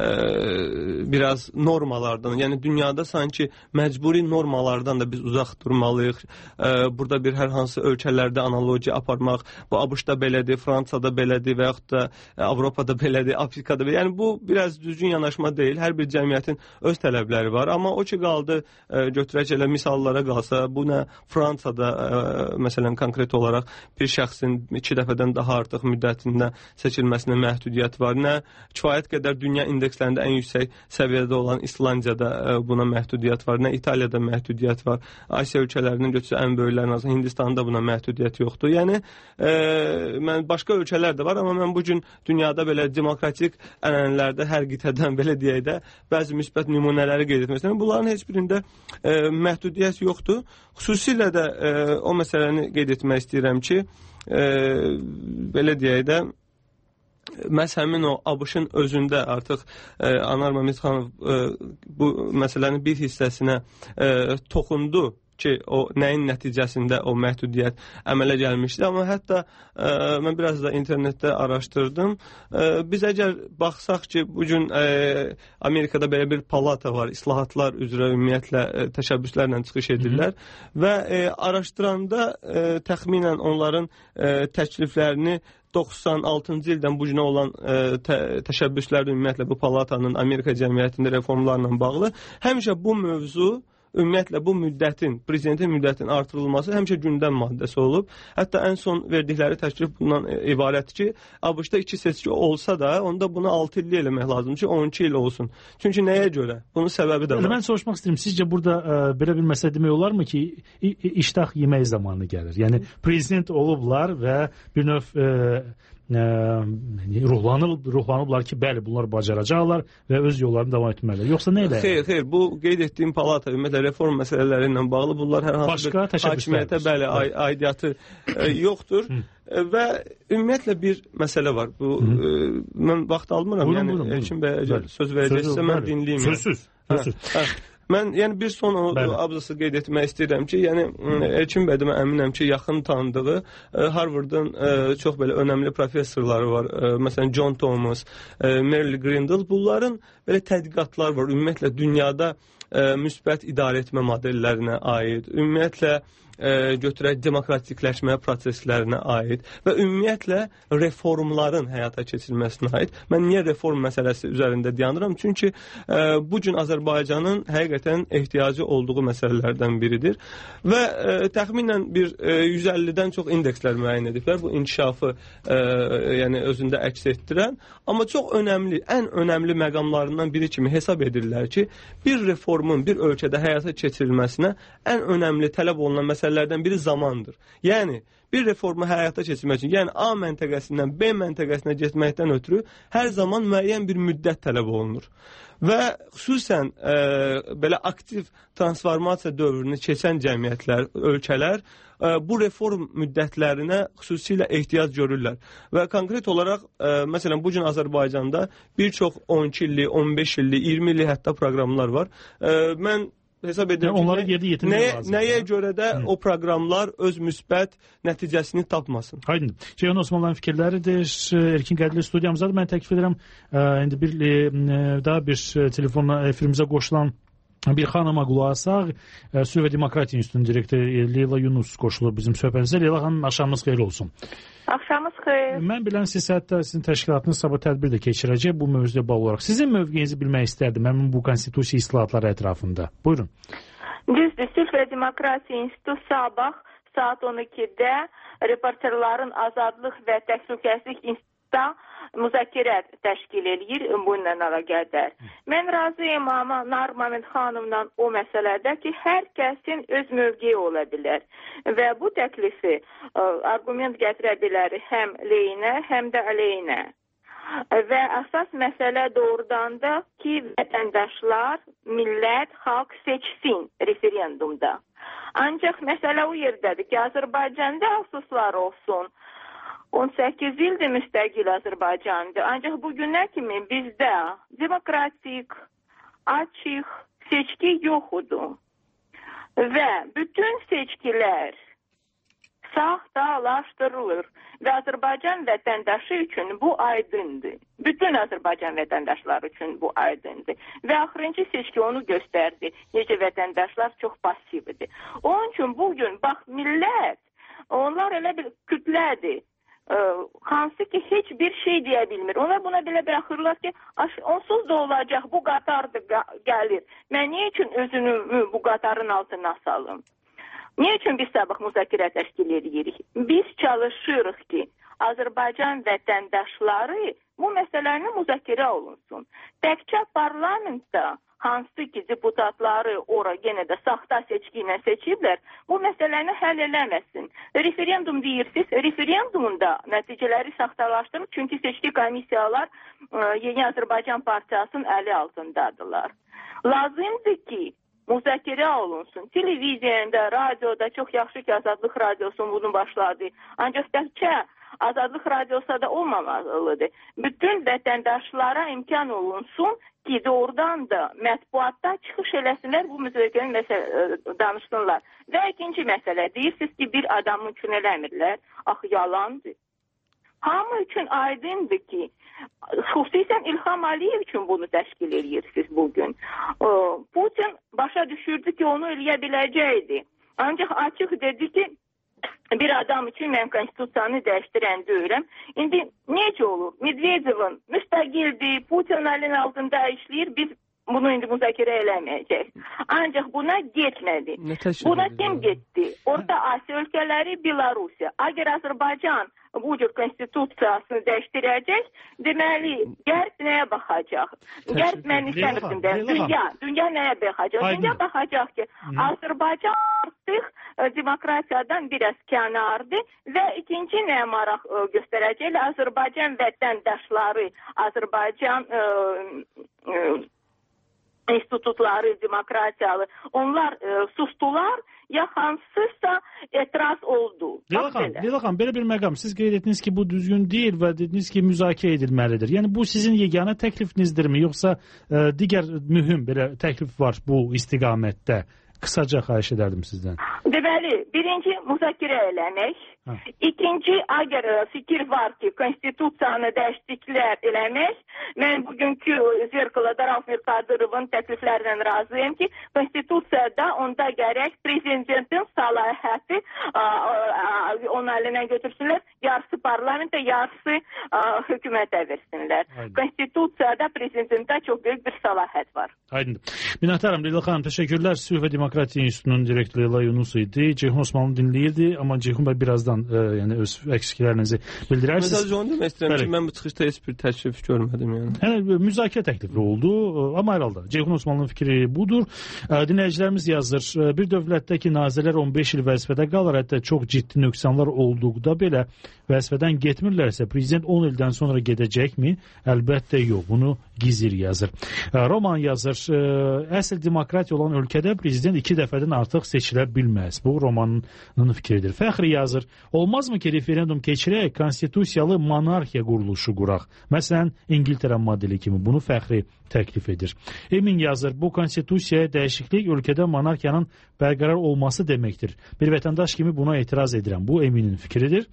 Speaker 8: biraz normalardan, yəni dünyada sanki məcburi normalardan da biz uzaq durmalıyıq. Burada bir hər hansı ölkələrdə analogiya aparmaq, bu ABŞ-da belədir, Fransada belədir və yaxud da Avropada belədir, Afrikada belədir. Yəni bu biraz düzgün yanaşma deyil. Hər bir cəmiyyətin öz tələbləri var, amma o ki qaldı götürək elə misallara qalsa, bu nə Fransada məsələn konkret olaraq bir şəxsin 2 dəfədən daha artıq müddətində seçilməsinə məhdudiyyət var, nə kifayət qədər dünya indekslərində ən yüksək səviyyədə olan İslandiyada buna məhdudiyyət var, nə İtaliyada məhdudiyyət var, Asiya ölkələrinin götürsə ən böyüklərin arasında Hindistanda buna məhdudiyyət yoxdur. Yəni başqa ölkələr də var, amma mən bugün dünyada belə demokratik ənənələrdə hər qitədən belə deyək də bəzi müsbət nümunələri qeyd etmək istəyirəm. Bunların heç birində məhdudiyyət yoxdur. Xüsusilə də o məsələni qeyd etmək istəyirəm ki, belə deyək də, məhz həmin o ABŞ-ın özündə artıq Anar Məmmədxanov bu məsələnin bir hissəsinə toxundu ki, o nəyin nəticəsində o məhdudiyyət əmələ gəlmişdi. Amma hətta mən biraz da internetdə araşdırdım. Biz əgər baxsaq ki, bugün Amerikada belə bir palata var, islahatlar üzrə ümumiyyətlə təşəbbüslərlə çıxış edirlər və araşdıranda təxminən onların təkliflərini 96-cı ildən bu günə olan təşəbbüslərdə ümumiyyətlə bu palatanın Amerika cəmiyyətində reformlarla bağlı həmişə bu mövzu ümumiyyətlə bu müddətin, prezidentin müddətinin artırılması həmişə gündəm maddəsi olub. Hətta ən son verdikləri təklif bundan ibarətdir ki, ABŞ-da 2 seçki olsa da, onda bunu 6 illik eləmək lazımdır ki, 12 il olsun. Çünki nəyə görə? Bunun səbəbi də var.
Speaker 6: Mən soruşmaq istəyirəm, sizcə burada belə bir məsələ demək olarmı ki, iştah yemək zamanı gəlir? Yəni, prezident olublar və bir növ ruhlanıblar ki, bəli, bunlar bacaracaqlar və öz yollarını davam etməlidir. Yoxsa nə edək?
Speaker 8: Xeyr, bu qeyd etdiyim palata, ümumiyyətlə reform məsələləri ilə bağlı bunlar hər hansı bir hakimiyyətə aidiyyatı yoxdur. Və ümumiyyətlə bir məsələ var. Bu mən vaxt almıram. Yəni Elçin bəy söz verəcəksə mən dinləyim.
Speaker 6: Sözsüz.
Speaker 8: Mən yəni bir son abzası qeyd etmək istəyirəm ki, yəni Elçin bəy də mən əminəm ki, yaxın tanıdığı Harvardın çox belə önəmli professorları var. Məsələn John Thomas, Merrill Grindle. Bunların belə tədqiqatlar var. Ümumiyyətlə dünyada müsbət idarə etmə modellərinə aid, ümumiyyətlə götürək demokratikləşmə proseslərinə aid və ümumiyyətlə reformların həyata keçirilməsinə aid. Mən niyə reform məsələsi üzərində dayanıram? Çünki bu gün Azərbaycanın həqiqətən ehtiyacı olduğu məsələlərdən biridir və təxminən bir 150-dən çox indekslər müəyyən ediblər. Bu inkişafı yəni özündə əks etdirən, amma çox önəmli, ən önəmli məqamlarından biri kimi hesab edirlər ki, bir reformun bir ölkədə həyata keçirilməsinə ən önəmli tələb olunan məsələlərdən biri zamandır. Yəni, bir reformu həyata keçirmək üçün, yəni A məntəqəsindən B məntəqəsinə getməkdən ötürü hər zaman müəyyən bir müddət tələb olunur. Və xüsusən belə aktiv transformasiya dövrünü keçən cəmiyyətlər, ölkələr bu reform müddətlərinə xüsusilə ehtiyac görürlər. Və konkret olaraq, məsələn, bugün Azərbaycanda bir çox 12 illik, 15 illik, 20 illik hətta proqramlar var. Mən hesab edirəm ki, nəyə görə də o proqramlar öz müsbət nəticəsini tapmasın.
Speaker 6: Aydın. Ceyhun Osmanlı'nın fikirləridir. Erkin Qədili studiyamızdadır. Mən təklif edirəm, indi daha bir telefonla efirimizə qoşulan bir xanıma qulaq asaq. Sülh və Demokratiya İnstitutunun direktoru Leyla Yunus qoşulur bizim söhbətimizə. Leyla xanım, axşamınız xeyir olsun.
Speaker 12: Axşamınız xeyir.
Speaker 6: Mən bilən siz hətta sizin təşkilatınız sabah tədbir də keçirəcək bu mövzuya bağlı olaraq. Sizin mövqeyinizi bilmək istərdim həmin bu konstitusiya islahatları ətrafında. Buyurun.
Speaker 12: Düzdür, Sülh və Demokratiya İnstitutu sabah saat 12-də reporterların Azadlıq və Təhlükəsizlik İnstitutunda müzakirə təşkil edir bununla əlaqədar. Mən razıyam amma Narmamət xanımla o məsələdə ki, hər kəsin öz mövqeyi ola bilər və bu təklifi argument gətirə bilər həm leyinə, həm də əleyhinə. Və əsas məsələ doğrudan da ki, vətəndaşlar, millət, xalq seçsin referendumda. Ancaq məsələ o yerdədir ki, Azərbaycanda əfsuslar olsun. 18 ildir müstəqil Azərbaycandır. Ancaq bugünə kimi bizdə demokratik, açıq seçki yoxudur. Və bütün seçkilər saxtalaşdırılır. Və Azərbaycan vətəndaşı üçün bu aydındır. Bütün Azərbaycan vətəndaşları üçün bu aydındır. Və axırıncı seçki onu göstərdi. Necə vətəndaşlar çox passivdir. Onun üçün bugün, bax, millət, onlar elə bir kütlədir. Hansı ki heç bir şey deyə bilmir. Onlar buna belə bırakırlar ki, onsuz da olacaq, bu qatar da gəlir. Mən niyə üçün özünü bu qatarın altına salım? Niyə üçün biz sabah müzakirə təşkil edirik? Biz çalışırıq ki, Azərbaycan vətəndaşları bu məsələni müzakirə olunsun. Təkcə parlamentdə hansı ki deputatları ora yenə də saxta seçki ilə seçiblər, bu məsələni həll eləməsin. Referendum deyirsiniz, referendumun da nəticələri saxtalaşdırır, çünki seçki komissiyalar Yeni Azərbaycan Partiyasının əli altındadılar. Lazımdır ki, müzakirə olunsun. Televiziyada, radioda, çox yaxşı ki, Azadlıq Radiosu bunu başladı. Ancaq təkcə Azadlıq Radiosu da olmamalıdır. Bütün vətəndaşlara imkan olunsun ki, doğrudan da mətbuatda çıxış eləsinlər, bu müzakirəni danışsınlar. Və ikinci məsələ, deyirsiniz ki, bir adamın üçün eləmirlər. Axı, yalandır. Hamı üçün aydındır ki, xüsusən İlham Əliyev üçün bunu təşkil edirsiniz bugün. Putin başa düşürdü ki, onu eləyə biləcəkdi. Ancaq açıq dedi ki, bir adam üçün mən konstitusiyanı dəyişdirən deyirəm. İndi necə olur? Medvedevin müstəqildir, Putin əlin altında işləyir, biz bunu indi müzakirə eləməyəcək. Ancaq buna getmədi. Buna kim getdi? Orta Asiya ölkələri, Belarusiya. Əgər Azərbaycan bu cür konstitusiyasını dəyişdirəcək, deməli, Qərb nəyə baxacaq? Qərb mən istəmirdim də. Dünya nəyə baxacaq? Dünya baxacaq ki, Azərbaycan artıq demokratiyadan biraz kənardır və ikinci nəyə maraq göstərəcək? Azərbaycan vətəndaşları, Azərbaycan institutları, demokratiyalı, onlar sustular ya hansısa etiraz oldu.
Speaker 6: Leyla xanım, belə bir məqam. Siz qeyd etdiniz ki, bu düzgün deyil və dediniz ki, müzakirə edilməlidir. Yəni, bu sizin yeganə təklifinizdirmi, yoxsa digər mühüm belə təklif var bu istiqamətdə? Qısaca xahiş edərdim sizdən.
Speaker 12: Deməli, birinci müzakirə eləmək. İkinci, əgər fikir var ki, konstitusiyanı dəyişikliklər eləmək, mən bugünkü Zirkalada Rauf Qadırovun təkliflərindən razıyım ki, konstitusiyada onda gərək prezidentin səlahiyyəti onun əlindən götürsünlər, yarısı parlamentə, yarısı hökumətə versinlər. Konstitusiyada prezidentdə çox böyük bir səlahiyyət var.
Speaker 6: Aydındır. Minnətdaram Leyla xanım, təşəkkürlər. Sülh və Demokratiya İnstitutunun direktoru Leyla Yunus idi. Ceyhun Osmanlı dinləyirdi, amma Ceyhun bəy birazdan yəni öz eksiklərinizi bildirərsiniz.
Speaker 8: Məsələn, onu demək istəyirəm ki, mən bu çıxışda heç bir təklif görmədim.
Speaker 6: Yəni, müzakirə təklifi oldu, amma hər halda Ceyhun Osmanlının fikri budur. Dinləyicilərimiz yazır, bir dövlətdə ki, nazirlər 15 il vəzifədə qalır, hətta çox ciddi nöqsanlar olduqda belə vəzifədən getmirlərsə, prezident 10 ildən sonra gedəcəkmi? Əlbəttə yox, bunu Gizir yazır. Roman yazır, əsl demokratiya olan ölkədə prezident 2 dəfədən artıq seçilə bilməz. Bu Romanın fikridir. Fəxri yazır, olmazmı ki, referendum keçirək, konstitusiyalı monarxiya quruluşu quraq? Məsələn, İngiltərə modeli kimi bunu Fəxri təklif edir. Emin yazır, bu konstitusiyaya dəyişiklik ölkədə monarxiyanın bərqərar olması deməkdir. Bir vətəndaş kimi buna etiraz edirəm. Bu Eminin fikridir.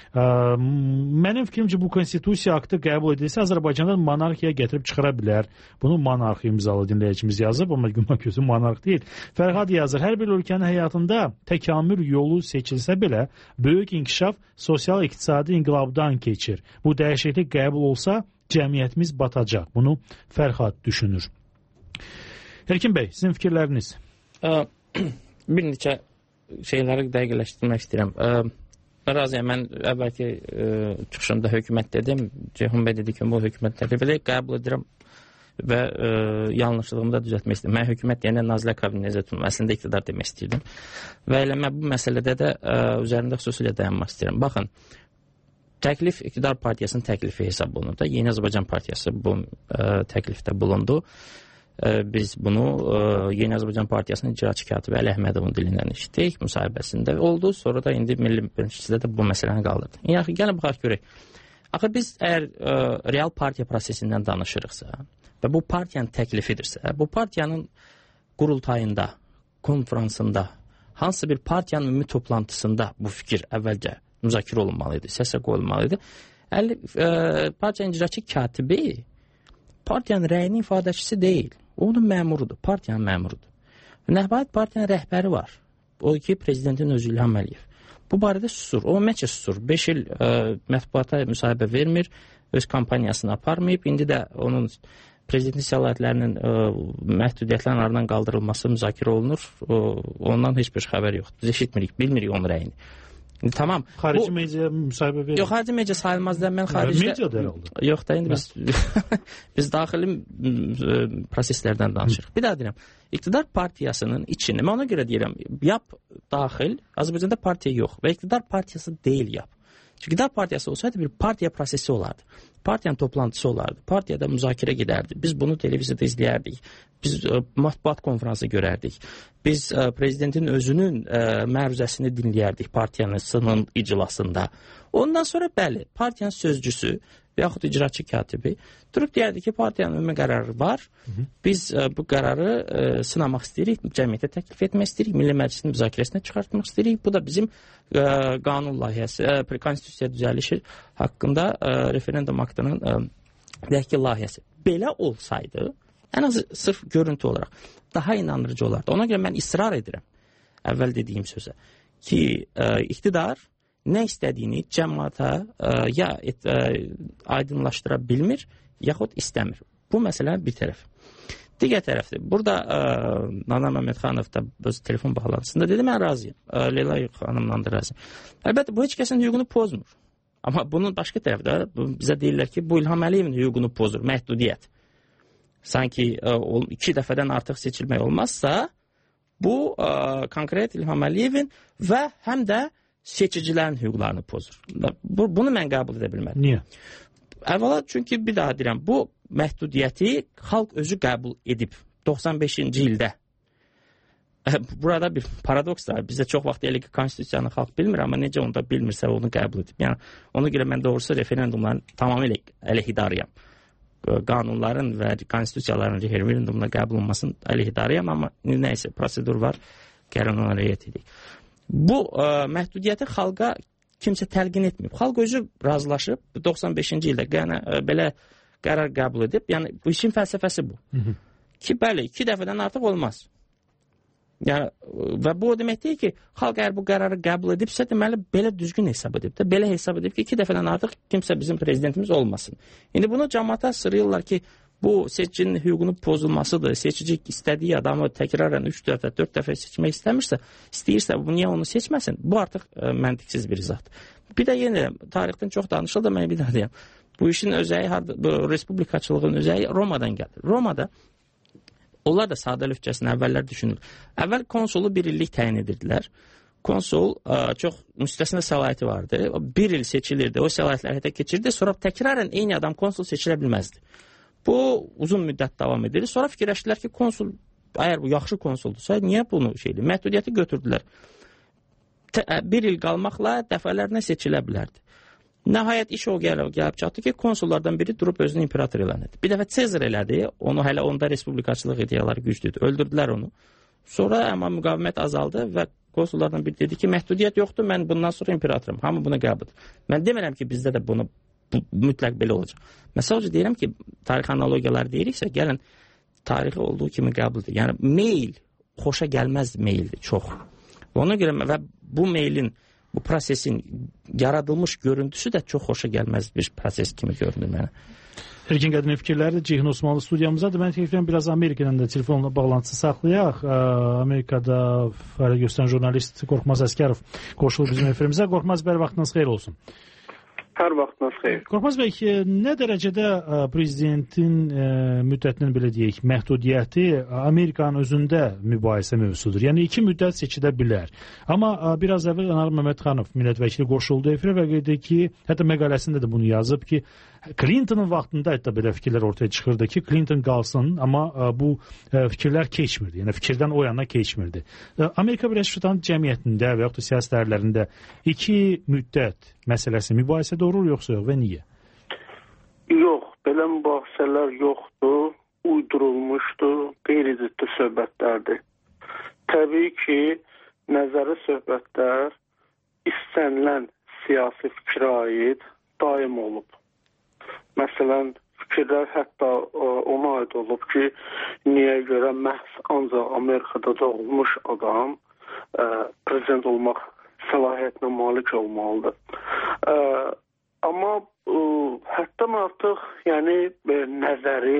Speaker 6: Mənim fikrimcə bu konstitusiya aktı qəbul edilsə, Azərbaycanda monarxiya gətirib çıxara bilər. Bunu monarx imzalı dinləyicimiz yazıb, amma güman gözü monarx deyil. Fərhad yazır, hər bir ölkənin həyatında təkamül yolu seçilsə belə, böyük inkişaf sosial-iqtisadi inqilabdan keçir. Bu dəyişiklik qəbul olsa, cəmiyyətimiz batacaq. Bunu Fərhad düşünür. Erkin bəy, sizin fikirləriniz?
Speaker 9: Bir neçə şeyləri dəqiqləşdirmək istəyirəm. Razıyam, mən əvvəlki çıxışımda hökumət dedim. Ceyhun bəy dedi ki, bu hökumət təklifini qəbul edirəm və yanlışlığımı da düzəltmək istəyirəm. Mən hökumət deyəndə Nazirlər Kabineti nəzərdə tutulur. Əslində iqtidar demək istəyirdim. Və elə mən bu məsələdə də üzərində xüsusilə dayanmaq istəyirəm. Baxın, təklif iqtidar partiyasının təklifi hesab olunur da. Yeni Azərbaycan Partiyası bu təklifdə bulundu. Biz bunu Yeni Azərbaycan Partiyasının icraçı katibi Əli Əhmədovun dilindən eşitdik, müsahibəsində oldu. Sonra da indi Milli Məclisdə də bu məsələni qaldırdı. Yəni, gəlin baxaq görək. Axı biz əgər real partiya prosesindən danışırıqsa və bu partiyanın təklifidirsə, bu partiyanın qurultayında, konferansında, hansısa bir partiyanın ümumi toplantısında bu fikir əvvəlcə müzakirə olunmalıydı, səsə qoyulmalıydı. Partiyanın icraçı katibi partiyanın rəyinin ifadəçisi deyil. O onun məmurudur, partiyanın məmurudur. Nəhayət partiyanın rəhbəri var. O ki, prezidentin özü İlham Əliyev. Bu barədə susur. O ümumiyyətcə susur. 5 il mətbuata müsahibə vermir, öz kampaniyasını aparmayıb. İndi də onun prezidentin səlahiyyətlərinin məhdudiyyətlərin aradan qaldırılması müzakirə olunur. Ondan heç bir xəbər yoxdur. Biz eşitmirik, bilmirik onun rəyini. Tamam.
Speaker 6: Xarici media müsahibə verir.
Speaker 9: Yox, xarici media sayılmaz da mən xaricdə...
Speaker 6: Media da oldu.
Speaker 9: Yox da, indi biz daxili proseslərdən danışırıq. Bir daha deyirəm, iqtidar partiyasının içini, mən ona görə deyirəm, yap daxil, Azərbaycanda partiya yox və iqtidar partiyası deyil yap. İqtidar partiyası olsaydı bir partiya prosesi olardı. Partiyanın toplantısı olardı. Partiyada müzakirə gedərdi. Biz bunu televiziyada izləyərdik. Biz matbuat konferansı görərdik. Biz prezidentin özünün məruzəsini dinləyərdik partiyanın iclasında. Ondan sonra bəli, partiyanın sözcüsü və yaxud icraçı katibi durub deyərdi ki, partiyanın ümumi qərarı var. Biz bu qərarı sınamaq istəyirik, cəmiyyətə təklif etmək istəyirik, Milli Məclisin müzakirəsinə çıxartmaq istəyirik. Bu da bizim qanun layihəsi, konstitusiya düzəlişi haqqında referendum aktının deyək ki, layihəsi. Belə olsaydı, ən az sırf görüntü olaraq daha inandırıcı olardı. Ona görə mən israr edirəm, əvvəl dediyim sözə, ki, iqtidar nə istədiyini cəmaata ya aydınlaşdıra bilmir, yaxud istəmir. Bu məsələnin bir tərəfi. Digər tərəfdir. Burada Nana Məmmədxanov da öz telefon bağlantısında dedi, mən razıyım. Leyla xanımla da razıyım. Əlbəttə, bu heç kəsin hüququnu pozmur. Amma bunun başqa tərəfi də bizə deyirlər ki, bu İlham Əliyevin hüququnu pozur, məhdudiyyət. Sanki 2 dəfədən artıq seçilmək olmazsa, bu konkret İlham Əliyevin və həm də seçicilərin hüquqlarını pozur. Bunu mən qəbul edə bilmərəm.
Speaker 6: Niyə?
Speaker 9: Əvvəla, çünki bir daha deyirəm, bu məhdudiyyəti xalq özü qəbul edib 95-ci ildə. Burada bir paradoks var. Bizdə çox vaxt elə ki, konstitusiyanı xalq bilmir, amma necə onu da bilmirsə, onu qəbul edib. Yəni, ona görə mən doğrusu referendumların tamamilə əleyhidarıyam. Qanunların və konstitusiyaların referendumla qəbul olmasının əleyhidarıyam, amma nəysə, prosedur var, gəlin ona riayət edək. Bu məhdudiyyəti xalqa kimsə təlqin etməyib. Xalq özü razılaşıb 95-ci ildə belə qərar qəbul edib. Yəni bu işin fəlsəfəsi bu. Ki bəli, 2 dəfədən artıq olmaz. Yəni və bu o demək deyil ki, xalq əgər bu qərarı qəbul edibsə, deməli belə düzgün hesab edib də. Belə hesab edib ki, 2 dəfədən artıq kimsə bizim prezidentimiz olmasın. İndi bunu cəmaata sırıyırlar ki, bu seçicinin hüququnun pozulmasıdır. Seçici istədiyi adamı təkrarən 3 dəfə, 4 dəfə seçmək istəyirsə, bu niyə onu seçməsin? Bu artıq məntiqsiz bir izahdır. Bir də yenə tarixdən çox danışıldı, mən bir daha deyəm. Bu işin özəyi, bu respublikaçılığın özəyi Romadan gəlir. Romada onlar da sadə lüfcəsini əvvəllər düşünür. Əvvəl konsulu 1 illik təyin edirdilər. Konsul çox müstəsna səlahiyyəti vardı. 1 il seçilirdi, o səlahiyyətləri həyata keçirdi. Sonra təkrarən eyni adam konsul seçilə bilməzdi. Bu uzun müddət davam edir. Sonra fikirləşdilər ki, konsul, əgər bu yaxşı konsuldursa, niyə bunu məhdudiyyəti götürdülər? 1 il qalmaqla dəfələrlə seçilə bilərdi. Nəhayət iş o gəlib çatdı ki, konsullardan biri durub özünü imperator elan etdi. Bir dəfə Sezar elədi, onu hələ onda respublikaçılıq ideyaları güclüdür. Öldürdülər onu. Sonra amma müqavimət azaldı və konsullardan biri dedi ki, məhdudiyyət yoxdur, mən bundan sonra imperatorum. Hamı bunu qəbul edir. Mən demirəm ki, bizdə də bunu mütləq belə olacaq. Məsəlcə deyirəm ki, tarix analogiyaları deyiriksə, gəlin tarixi olduğu kimi qəbul edir. Yəni, meyl xoşa gəlməz meyldir, çox. Ona görə və bu meylin, bu prosesin yaradılmış görüntüsü də çox xoşa gəlməz bir proses kimi görünür mənə.
Speaker 6: Erkin Qədimov fikirləri Ceyhun Osmanlı studiyamızdadır. Mən təklifəm biraz Amerikadan da telefonla bağlantısı saxlayaq. Amerikada fəaliyyət göstərən jurnalist Qorxmaz Əsgərov qoşulur bizim efirimizə. Qorxmaz bəy, vaxtınız xeyir olsun.
Speaker 13: Hər vaxtınız xeyir.
Speaker 6: Qorxmaz bəy, nə dərəcədə prezidentin müddətinin belə deyək, məhdudiyyəti Amerikanın özündə mübahisə mövzusudur? Yəni 2 müddət seçilə bilər. Amma biraz əvvəl Anar Məmmədxanov millət vəkili qoşuldu efirə və qeyd etdi ki, hətta məqaləsində də bunu yazıb ki, Clinton'ın vaxtında hətta belə fikirlər ortaya çıxırdı ki, Clinton qalsın, amma bu fikirlər keçmirdi. Yəni fikirdən o yana keçmirdi. Amerika Birləşmiş Ştatları cəmiyyətində və yaxud da siyasətlərində 2 müddət məsələsi mübahisə doğurur yoxsa yox və niyə?
Speaker 13: Yox, belə mübahisələr yoxdur, uydurulmuşdur, qeyri-ciddi söhbətlərdir. Təbii ki, nəzəri söhbətlər istənilən siyasi fikrə aid daim olub. Məsələn, fikirlər hətta ona aid olub ki, niyə görə məhz ancaq Amerikada doğulmuş adam prezident olmaq səlahiyyətinə malik olmalıdır. Amma həddən artıq nəzəri,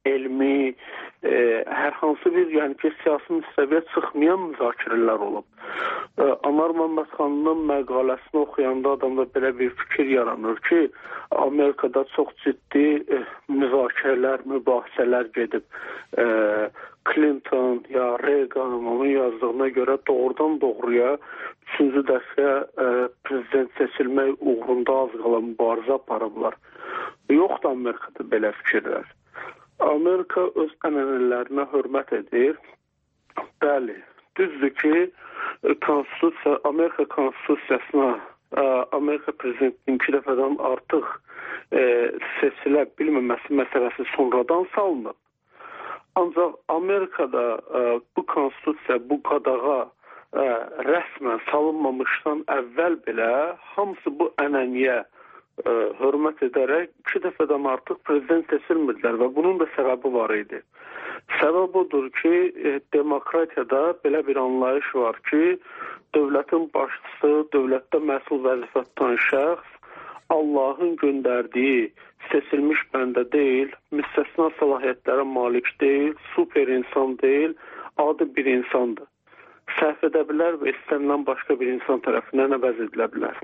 Speaker 13: elmi, hər hansı bir, yəni ki, siyasi müstəviyə çıxmayan müzakirələr olub. Anar Məmmədxanın məqaləsini oxuyanda adamda belə bir fikir yaranır ki, Amerikada çox ciddi müzakirələr, mübahisələr gedib. Clinton ya Reagan onun yazdığına görə doğrudan doğruya 3-cü dəfə prezident seçilmək uğrunda az qala mübarizə aparıblar. Yoxdur Amerikada belə fikirlər. Amerika öz ənənələrinə hörmət edir. Bəli, düzdür ki, Amerika konstitusiyasına Amerika prezidentinin 2 dəfədən artıq seçilə bilməməsi məsələsi sonradan salınıb. Ancaq Amerikada bu konstitusiya, bu qadağa rəsmən salınmamışdan əvvəl belə hamısı bu ənəniyə hörmət edərək 2 dəfədən artıq prezident seçilmirdilər və bunun da səbəbi var idi. Səbəb odur ki, demokratiyada belə bir anlayış var ki, dövlətin başçısı, dövlətdə məsul vəzifə tutan şəxs Allahın göndərdiyi seçilmiş bəndə deyil, müstəsna səlahiyyətlərə malik deyil, super insan deyil, adi bir insandır. Səhv edə bilər və istənilən başqa bir insan tərəfindən əvəz edilə bilər.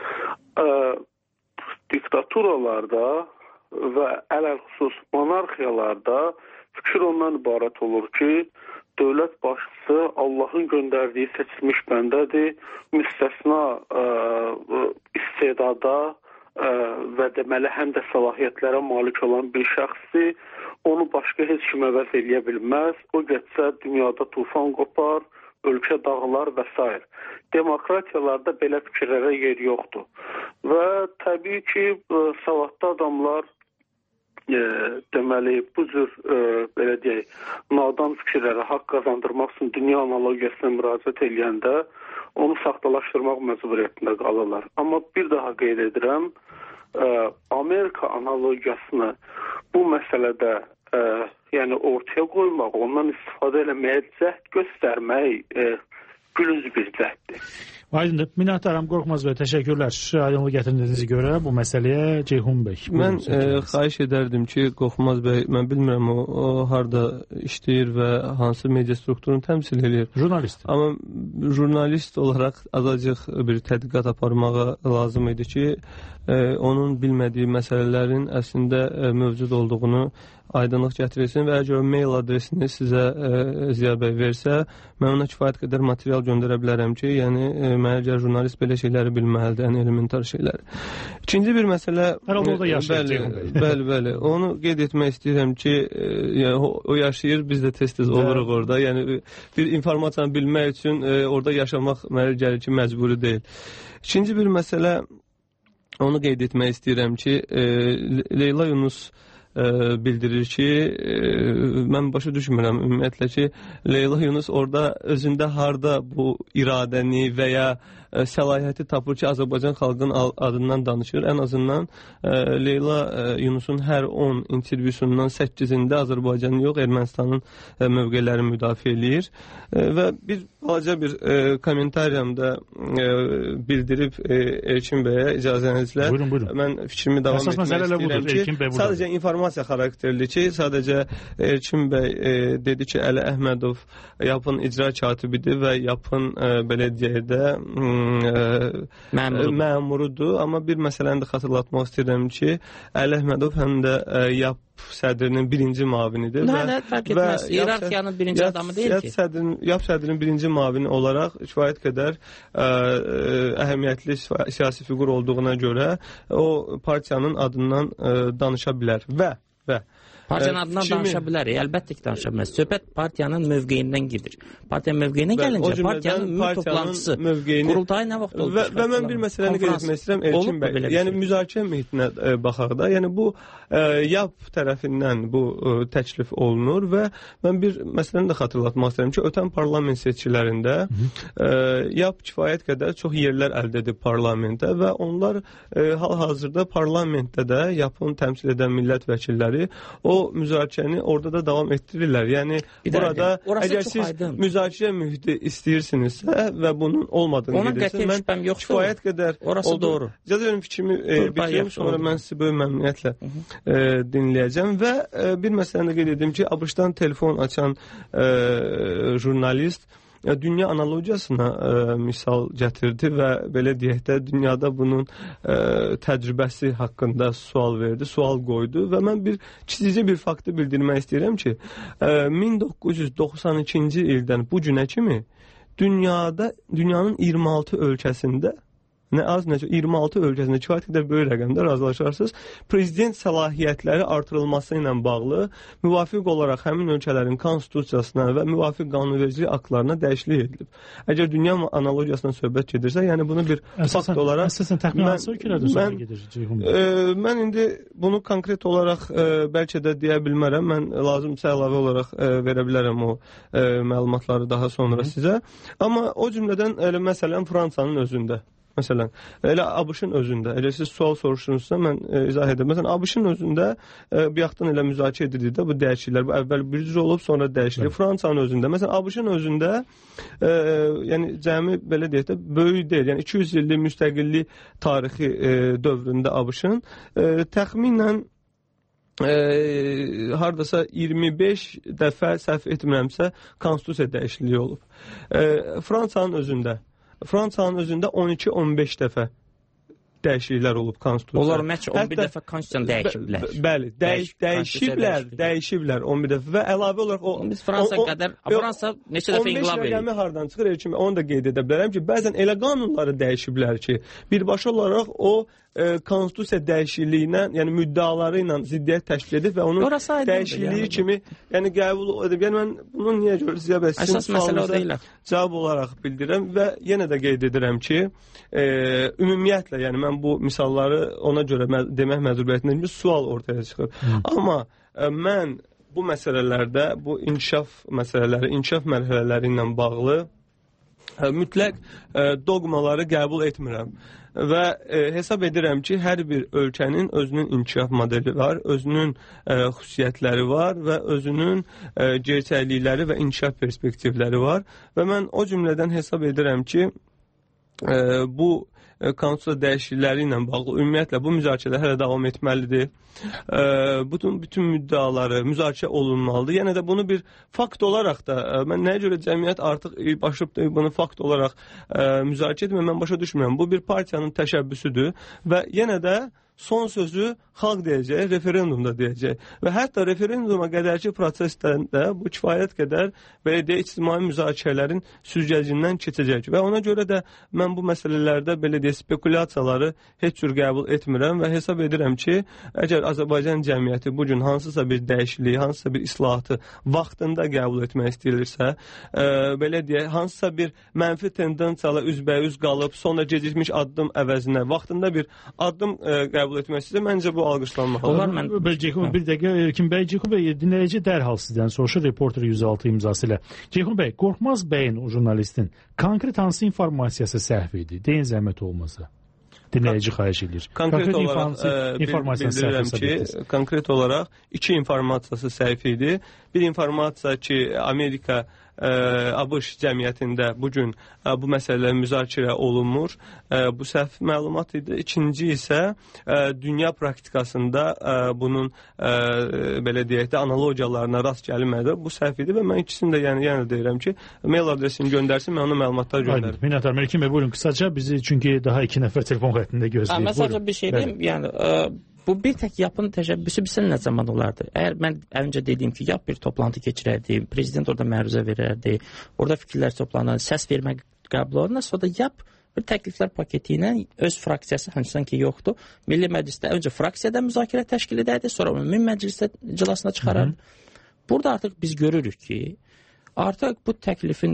Speaker 13: Diktaturalarda və ələlxüsus monarxiyalarda fikir ondan ibarət olur ki, dövlət başçısı Allahın göndərdiyi seçilmiş bəndədir, müstəsna istedada və deməli həm də səlahiyyətlərə malik olan bir şəxsdir. Onu başqa heç kim əvəz eləyə bilməz. O getsə dünyada tufan qopar, ölkə dağılar və s. Demokratiyalarda belə fikirlərə yer yoxdur. Və təbii ki, savadlı adamlar deməli bu cür belə deyək, nadan fikirlərə haqq qazandırmaq üçün dünya analogiyasına müraciət edəndə onu saxtalaşdırmaq məcburiyyətində qalırlar. Amma bir daha qeyd edirəm, Amerika analogiyasını bu məsələdə yəni ortaya qoymaq, ondan istifadə eləməyə cəhd göstərmək gülünc bir cəhddir.
Speaker 6: Aydındır. Minnətdaram Qorxmaz bəy, təşəkkürlər. Aydınlıq gətirdiğinize görə bu məsələyə Ceyhun bəy.
Speaker 8: Mən xahiş edərdim ki, Qorxmaz bəy, mən bilmirəm o harda işləyir və hansı media strukturunu təmsil edir.
Speaker 6: Jurnalist.
Speaker 8: Amma jurnalist olaraq azacıq bir tədqiqat aparmağa lazım idi ki, onun bilmədiyi məsələlərin əslində mövcud olduğunu aydınlıq gətirilsin və əgər mail adresini sizə Ziya bəy versə, mən ona kifayət qədər material göndərə bilərəm ki, yəni mənə əgər jurnalist belə şeyləri bilməlidir, ən elementar şeyləri. İkinci bir məsələ...
Speaker 6: Hər halda o da yaşayır.
Speaker 8: Bəli. Onu qeyd etmək istəyirəm ki, o yaşayır, biz də tez-tez oluruq orada. Yəni bir informasiyanı bilmək üçün orada yaşamaq mənə gəlir ki, məcburi deyil. İkinci bir məsələ, onu qeyd etmək istəyirəm ki, Leyla Yunus bildirir ki, mən başa düşmürəm ümumiyyətlə ki, Leyla Yunus orada özündə harda bu iradəni və ya səlahiyyəti tapır ki, Azərbaycan xalqının adından danışır. Ən azından Leyla Yunusun hər 10 intervyusundan 8-ində Azərbaycanın yox, Ermənistanın mövqelərini müdafiə eləyir. Və bir balaca bir kommentariyamda bildirib Erkin bəyə icazənizlə mən fikrimi davam etmək istəyirəm ki, sadəcə informasiya xarakterli ki, sadəcə Erkin bəy dedi ki, Əli Əhmədov YAP-ın icra katibidir və YAP-ın belə deyək də məmurudur. Amma bir məsələni də xatırlatmaq istəyirəm ki, Əli Əhmədov həm də YAP sədrinin birinci mavinidir.
Speaker 9: Fərq etməz. İrarxiyanın birinci adamı deyil ki.
Speaker 8: YAP sədrinin birinci mavini olaraq kifayət qədər əhəmiyyətli siyasi fiqur olduğuna görə o partiyanın adından danışa bilər. Və
Speaker 9: partiyanın adından danışa bilər. Əlbəttə ki, danışa bilməz. Söhbət partiyanın mövqeyindən gedir. Partiyanın mövqeyinə gəlincə, partiyanın ümumi toplantısı, qurultayı nə vaxt oldu?
Speaker 8: Və mən bir məsələni qeyd etmək istəyirəm, Erkin bəy. Yəni, müzakirə mühitinə baxaq da, yəni bu YAP tərəfindən bu təklif olunur və mən bir məsələni də xatırlatmaq istəyirəm ki, ötən parlament seçkilərində YAP kifayət qədər çox yerlər əldə edib parlamentdə və onlar hal-hazırda parlamentdə də YAP-ın təmsil edən millət vəkilləri tərəfləri o müzakirəni orada da davam etdirirlər. Yəni burada əgər siz müzakirə mühiti istəyirsinizsə və bunun olmadığını gedirsə, mən kifayət qədər
Speaker 9: orası doğru.
Speaker 8: Cəzərin fikrimi bitirəm, sonra mən sizi böyük məmnuniyyətlə dinləyəcəm və bir məsələni qeyd edim ki, ABŞ-dan telefon açan jurnalist dünya analogiyasına misal gətirdi və belə deyək də dünyada bunun təcrübəsi haqqında sual verdi, sual qoydu və mən kiçicə bir faktı bildirmək istəyirəm ki, 1992-ci ildən bu günə kimi dünyanın 26 ölkəsində nə az, nə çox 26 ölkəsində kifayət qədər böyük rəqəmdə razılaşarsınız. Prezident səlahiyyətləri artırılması ilə bağlı müvafiq olaraq həmin ölkələrin konstitusiyasına və müvafiq qanunvericilik aktlarına dəyişiklik edilib. Əgər dünya analogiyasından söhbət gedirsə, yəni bunu bir fakt olaraq...
Speaker 6: Əsasən təxmin hansı ölkələrdə söhbət gedir?
Speaker 8: Mən indi bunu konkret olaraq bəlkə də deyə bilmərəm. Mən lazımsa əlavə olaraq verə bilərəm o məlumatları daha sonra sizə. Amma o cümlədən məsələn Fransanın özündə. Məsələn, elə ABŞ-ın özündə, elə siz sual soruşursunuzsa, mən izah edəm. Məsələn, ABC-ın özündə bir yaxdan elə müzakirə edildi, bu dəyişikliklər, bu əvvəl bir cür olub, sonra dəyişiklik. Fransanın özündə, məsələn, ABC-ın özündə, yəni cəmi belə deyək də, böyük deyil, yəni 200 illik müstəqillik tarixi dövründə ABC-ın təxminən hardasa 25 dəfə səhv etmirəmsə, konstitusiya dəyişikliyi olub. Fransanın özündə 12-15 dəfə dəyişikliklər olub konstitusiyada.
Speaker 9: Onlar məhz 11 dəfə konstitusiyanı dəyişiblər.
Speaker 8: Bəli, dəyişiblər 11 dəfə və əlavə olaraq o...
Speaker 9: Biz Fransa qədər, Fransa neçə dəfə inqilab edib.
Speaker 8: 15 rəqəmi hardan çıxır kimi onu da qeyd edə bilərəm ki, bəzən elə qanunları dəyişiblər ki, birbaşa olaraq o konstitusiya dəyişikliyinə, yəni müddaları ilə ziddiyyət təşkil edib və onun dəyişikliyi kimi, yəni qəbul edib. Yəni mən bunu niyə görürsünüz?
Speaker 9: Əsas məsələ o deyil.
Speaker 8: Cavab olaraq bildirirəm və yenə də qeyd edirəm ki, ümumiyyətlə, yəni mən bu misalları ona görə demək məcburiyyətində bir sual ortaya çıxır. Amma mən bu məsələlərdə, bu inkişaf məsələləri, inkişaf mərhələləri ilə bağlı mütləq doqmaları qəbul etmirəm. Və hesab edirəm ki, hər bir ölkənin özünün inkişaf modeli var, özünün xüsusiyyətləri var və özünün gerçəklikləri və inkişaf perspektivləri var. Və mən o cümlədən hesab edirəm ki, bu konstitusiya dəyişiklikləri ilə bağlı ümumiyyətlə bu müzakirələr hələ davam etməlidir. Bütün müddaları müzakirə olunmalıdır. Yenə də bunu bir fakt olaraq da, mən nəyə görə cəmiyyət artıq başlayıb bunu fakt olaraq müzakirə etmir, mən başa düşmürəm. Bu bir partiyanın təşəbbüsüdür və yenə də son sözü xalq deyəcək, referendumda deyəcək. Və hətta referenduma qədərki prosesdən də bu kifayət qədər belə deyək, ictimai müzakirələrin süzgəcindən keçəcək. Və ona görə də mən bu məsələlərdə belə deyək, spekulyasiyaları heç cür qəbul etmirəm və hesab edirəm ki, əgər Azərbaycan cəmiyyəti bugün hansısa bir dəyişikliyi, hansısa bir islahatı vaxtında qəbul etmək istəyirsə, belə deyək, hansısa bir mənfi tendensiyalar üzbəyüz qalıb, sonra gecikmiş addım əvəzinə vaxtında bir addım qəbul etmək istəyirsə, məncə bu alqışlanmalıdır.
Speaker 6: Bir dəqiqə, Erkin bəy, Ceyhun bəy, dinləyici dərhal sizdən soruşur, Reporter 106 imzası ilə. Ceyhun bəy, Qorxmaz bəyin, o jurnalistin, konkret hansı informasiyası səhv idi? Deyin zəhmət olmasa. Dinləyici xahiş edir.
Speaker 8: Konkret olaraq bildirirəm ki, konkret olaraq iki informasiyası səhv idi. Bir informasiya ki, Amerika ABŞ cəmiyyətində bugün bu məsələlər müzakirə olunmur. Bu səhv məlumat idi. İkinci isə dünya praktikasında bunun belə deyək də analogiyalarına rast gəlinmədi. Bu səhv idi və mən ikisini də yəni deyirəm ki, mail adresini göndərsin, mən ona məlumatlar göndərim.
Speaker 6: Minnətdarım. Erkin bəy, buyurun qısaca bizi, çünki daha 2 nəfər telefon xəttində gözləyir.
Speaker 9: Məsələn bir şey deyim, yəni bu bir tək yapın təşəbbüsü bilsən nə zaman olardı? Əgər mən öncə dediyim ki, yap bir toplantı keçirərdi, prezident orada məruzə verərdi, orada fikirlər toplanardı, səs vermək qəbul olunur, sonra da yap bir təkliflər paketi ilə öz fraksiyası həmçinin ki yoxdur. Milli Məclisdə öncə fraksiyada müzakirə təşkil edərdi, sonra ümumi məclisdə iclasına çıxarardı. Burada artıq biz görürük ki, artıq bu təklifin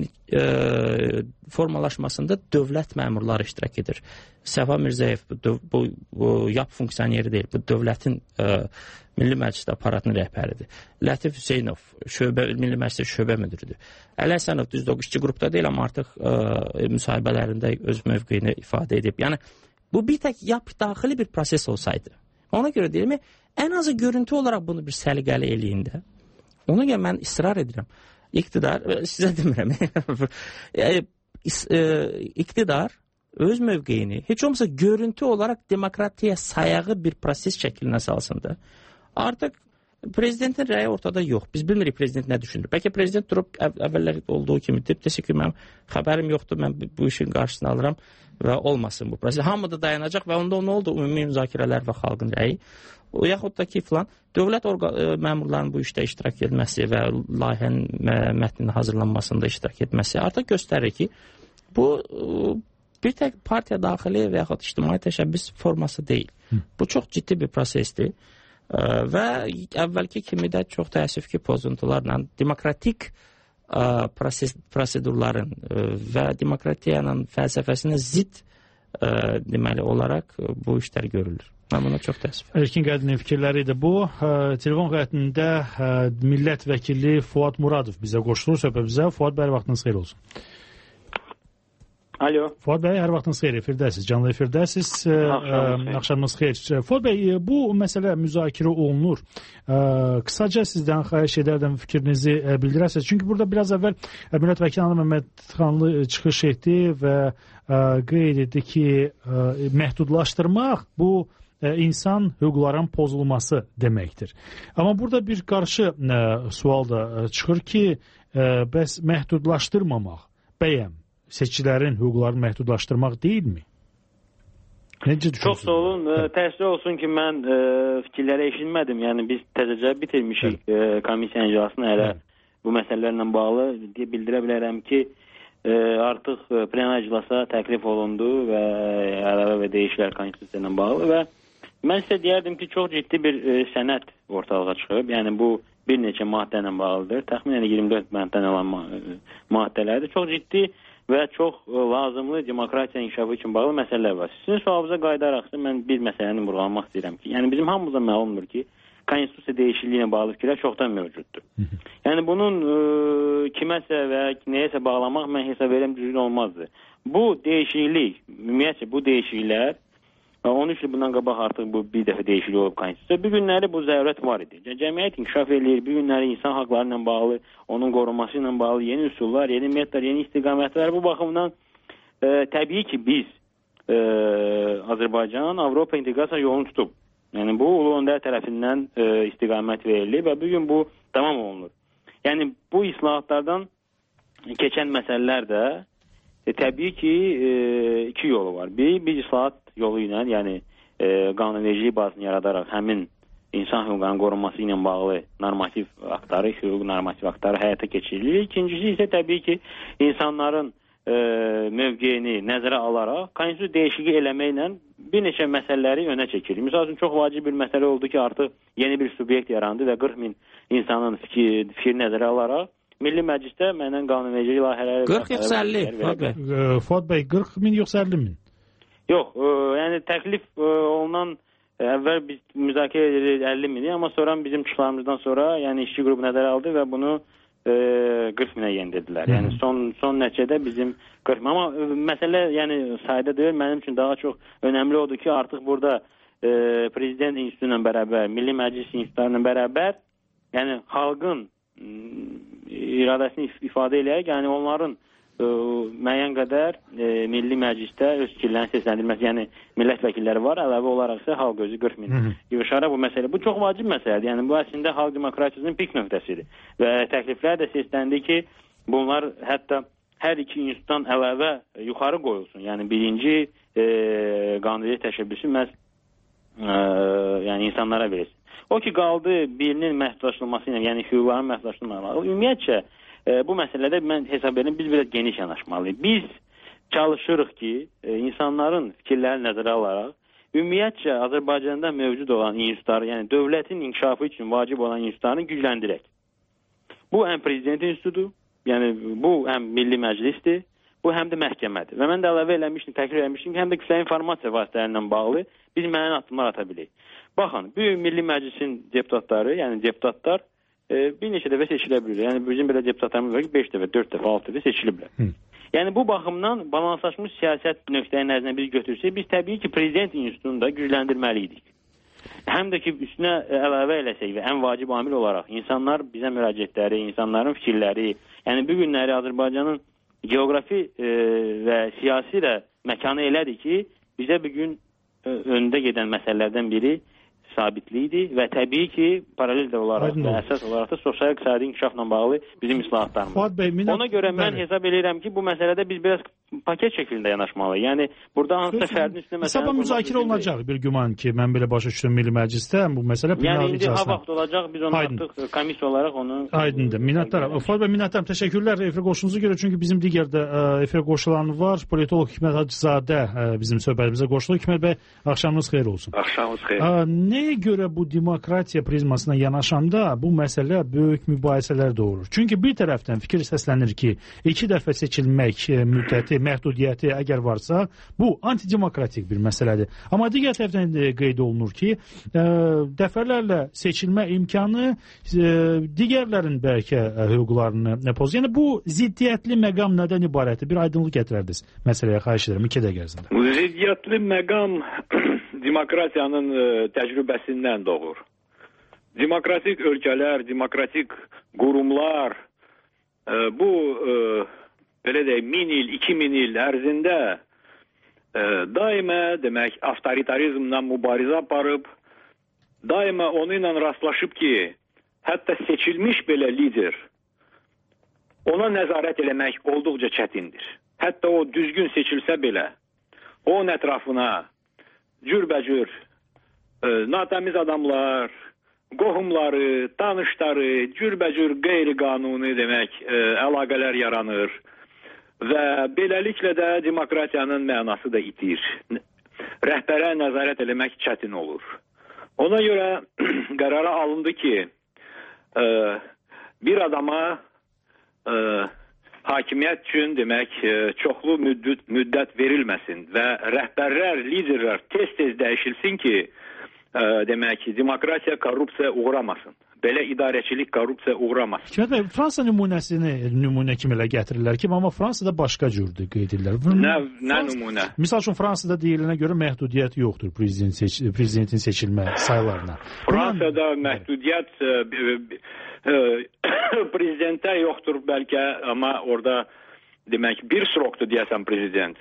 Speaker 9: formalaşmasında dövlət məmurları iştirak edir. Səfa Mirzəyev bu YAP funksiyoneri deyil, bu dövlətin Milli Məclisdə aparatının rəhbəridir. Lətif Hüseynov Milli Məclisdə şöbə müdürüdür. Əli Həsənov düzdür, o işçi qrupda deyil, amma artıq müsahibələrində öz mövqeyini ifadə edib. Yəni bu bir tək YAP daxili bir proses olsaydı. Ona görə deyilmi, ən azı görüntü olaraq bunu bir səliqəli eləyin də. Ona görə mən israr edirəm. İqtidar, sizə demirəm, iqtidar öz mövqeyini heç olmasa görüntü olaraq demokratiya sayağı bir proses şəklinə salsın da. Artıq prezidentin rəyi ortada yox. Biz bilmirik prezident nə düşünür. Bəlkə prezident durub əvvəllər olduğu kimi deyib, desə ki, mənim xəbərim yoxdur, mən bu işin qarşısını alıram və olmasın bu proses. Hamı da dayanacaq və onda nə oldu? Ümumi müzakirələr və xalqın rəyi. Yaxud da ki, filan, dövlət məmurlarının bu işdə iştirak etməsi və layihənin mətninin hazırlanmasında iştirak etməsi artıq göstərir ki, bu bir tək partiya daxili və yaxud ictimai təşəbbüs forması deyil. Bu çox ciddi bir prosesdir. Və əvvəlki kimi də çox təəssüf ki, pozuntularla demokratik prosedurların və demokratiyanın fəlsəfəsinə zidd deməli olaraq bu işlər görülür. Mən buna çox təəssüf.
Speaker 6: Erkin Qədinin fikirləri idi bu. Telefon xəttində millət vəkili Fuad Muradov bizə qoşulur söhbətimizə. Fuad bəy, vaxtınız xeyir olsun.
Speaker 14: Alo.
Speaker 6: Fuad bəy, hər vaxtınız xeyir, efirdəsiz, canlı efirdəsiz. Axşamınız xeyir. Fuad bəy, bu məsələ müzakirə olunur. Qısaca sizdən xahiş edərdim fikrinizi bildirəsiniz. Çünki burada biraz əvvəl millət vəkili Ana Məmmədxanlı çıxış etdi və qeyd etdi ki, məhdudlaşdırmaq bu insan hüquqlarının pozulması deməkdir. Amma burada bir qarşı sual da çıxır ki, bəs məhdudlaşdırmamaq bəyəm seçicilərin hüquqlarını məhdudlaşdırmaq deyilmi? Necə düşünürsünüz?
Speaker 14: Çox sağ olun. Təəssüf olsun ki, mən fikirləri eşitmədim. Yəni, biz təzəcə bitirmişik komissiya iclasını hələ bu məsələlərlə bağlı bildirə bilərəm ki, artıq plenar iclasa təklif olundu və əlavə və dəyişikliklər konstitusiya ilə bağlı və mən sizə deyərdim ki, çox ciddi bir sənəd ortalığa çıxıb. Yəni, bu bir neçə maddə ilə bağlıdır. Təxminən 24 bənddən olan maddələrdir. Çox ciddi və çox lazımlı demokratiya inkişafı üçün bağlı məsələlər var. Sizin sualınıza qayıdaraq mən bir məsələni vurğulamaq istəyirəm ki, yəni bizim hamımıza məlumdur ki, konstitusiya dəyişikliyinə bağlı fikirlər çoxdan mövcuddur. Yəni bunun kiməsə və nəyəsə bağlamaq mən hesab edirəm düzgün olmazdı. Bu dəyişiklik, ümumiyyətcə bu dəyişikliklər 13 il bundan qabaq artıq bu bir dəfə dəyişiklik olub konstitusiya. Bu günləri bu zərurət var idi. Cəmiyyət inkişaf edir, bu günləri insan haqları ilə bağlı, onun qorunması ilə bağlı yeni üsullar, yeni metodlar, yeni istiqamətlər. Bu baxımdan təbii ki, biz Azərbaycan Avropa inteqrasiya yolunu tutub. Yəni bu Ulu Öndər tərəfindən istiqamət verilib və bugün bu davam olunur. Yəni bu islahatlardan keçən məsələlər də təbii ki, iki yolu var. Bir islahat yolu ilə, yəni qanunvericilik bazını yaradaraq həmin insan hüquqlarının qorunması ilə bağlı normativ aktları, hüquq normativ aktları həyata keçirilir. İkincisi isə təbii ki, insanların mövqeyini nəzərə alaraq konstitusiya dəyişiklik eləməklə bir neçə məsələləri önə çəkilir. Misal üçün, çox vacib bir məsələ oldu ki, artıq yeni bir subyekt yarandı və 40 min insanın fikri nəzərə alaraq Milli Məclisdə məndən qanunvericilik layihələri
Speaker 6: 40 yoxsa 50? Fuad bəy, 40 min yoxsa 50 min?
Speaker 14: Yox, yəni təklif olunan əvvəl biz müzakirə edirik 50 mini, amma sonra bizim çıxışlarımızdan sonra yəni işçi qrupu nəzərə aldı və bunu 40 minə yendirdilər. Yəni son nəticədə bizim 40 min. Amma məsələ yəni sayda deyil, mənim üçün daha çox önəmli odur ki, artıq burada Prezident İnstitutu ilə bərabər, Milli Məclis İnstitutları ilə bərabər, yəni xalqın iradəsini ifadə eləyək, yəni onların müəyyən qədər Milli Məclisdə öz fikirlərini səsləndirməsi, yəni millət vəkilləri var, əlavə olaraq isə xalq özü 40 min yığışaraq bu məsələ. Bu çox vacib məsələdir. Yəni bu əslində xalq demokratiyasının pik nöqtəsidir. Və təkliflər də səsləndi ki, bunlar hətta hər iki institutdan əlavə yuxarı qoyulsun. Yəni birinci qanunvericilik təşəbbüsü məhz yəni insanlara verilsin. O ki qaldı birinin məhdudlaşdırılması ilə, yəni hüquqların məhdudlaşdırılması. Ümumiyyətcə bu məsələdə mən hesab edirəm, biz biraz geniş yanaşmalıyıq. Biz çalışırıq ki, insanların fikirləri nəzərə alaraq, ümumiyyətcə Azərbaycanda mövcud olan institutları, yəni dövlətin inkişafı üçün vacib olan institutlarını gücləndirək. Bu həm Prezident İnstitutu, yəni bu həm Milli Məclisdir, bu həm də məhkəmədir. Və mən də əlavə eləmişdim, təklif eləmişdim ki, həm də kütləvi informasiya vasitələri ilə bağlı biz müəyyən addımlar ata bilərik. Baxın, bu Milli Məclisin deputatları, yəni deputatlar bir neçə dəfə seçilə bilir. Yəni bizim belə deputatlarımız var ki, 5 dəfə, 4 dəfə, 6 dəfə seçiliblər. Yəni bu baxımdan balanslaşmış siyasət nöqteyi nəzərinə biz götürsək, biz təbii ki, Prezident İnstitutunu da gücləndirməliydik. Həm də ki, üstünə əlavə eləsək və ən vacib amil olaraq insanlar bizə müraciətləri, insanların fikirləri, yəni bu günləri Azərbaycanın geografi və siyasi də məkanı elədir ki, bizə bugün öndə gedən məsələlərdən biri sabitliyidir və təbii ki, paralel də olaraq və əsas olaraq da sosial-iqtisadi inkişafla bağlı bizim islahatlarımız. Ona görə mən hesab edirəm ki, bu məsələdə biz biraz paket şəklində yanaşmalıyıq. Yəni, burada hansısa fərdin üstünə məsələ...
Speaker 6: Sabah müzakirə olunacaq bir güman ki, mən belə başa düşdüm Milli Məclisdə bu məsələ plenar iclasına.
Speaker 14: Yəni, indi ha vaxt olacaq, biz onu artıq komissiya olaraq onu...
Speaker 6: Aydındır, minnətdaram. Fuad bəy, minnətdaram, təşəkkürlər efirə qoşunuza görə, çünki bizim digər də efirə qoşulan var. Politolog Hikmət Hacızadə bizim söhbətimizə qoşulur. Hikmət bəy, axşamınız xeyir olsun.
Speaker 15: Axşamınız xeyir.
Speaker 6: Nəyə görə bu demokratiya prizmasına yanaşanda bu məsələ böyük mübahisələr doğurur? Çünki bir tərəfdən fikir səslənir ki, 2 dəfə seçilmək müddəti, məhdudiyyəti əgər varsa, bu antidemokratik bir məsələdir. Amma digər tərəfdən qeyd olunur ki, dəfələrlə seçilmə imkanı digərlərin bəlkə hüquqlarını pozur. Yəni, bu ziddiyyətli məqam nədən ibarətdir? Bir aydınlıq gətirərdiniz məsələyə, xahiş edirəm, 2 dəqiqə ərzində.
Speaker 15: Bu ziddiyyətli məqam demokratiyanın təcrübəsindən doğur. Demokratik ölkələr, demokratik qurumlar bu belə deyək, 1000 il, 2000 il ərzində daima demək avtoritarizmlə mübarizə aparıb, daima onu ilə rastlaşıb ki, hətta seçilmiş belə lider ona nəzarət eləmək olduqca çətindir. Hətta o düzgün seçilsə belə, onun ətrafına cürbəcür natəmiz adamlar, qohumları, tanışları, cürbəcür qeyri-qanuni demək əlaqələr yaranır və beləliklə də demokratiyanın mənası da itir. Rəhbərə nəzarət eləmək çətin olur. Ona görə qərara alındı ki, bir adama hakimiyyət üçün demək çoxlu müddət verilməsin və rəhbərlər, liderlər tez-tez dəyişilsin ki, demək demokratiya korrupsiya uğramasın. Belə idarəçilik korrupsiya uğramasın.
Speaker 6: Hikmət bəy, Fransa nümunəsini nümunə kimi elə gətirirlər ki, amma Fransada başqa cürdür qeyd edirlər.
Speaker 15: Nə nümunə?
Speaker 6: Misal üçün, Fransada deyilənə görə məhdudiyyət yoxdur prezidentin seçilmə saylarına.
Speaker 15: Fransada məhdudiyyət prezidentə yoxdur bəlkə, amma orada demək bir srokdur deyəsən prezident.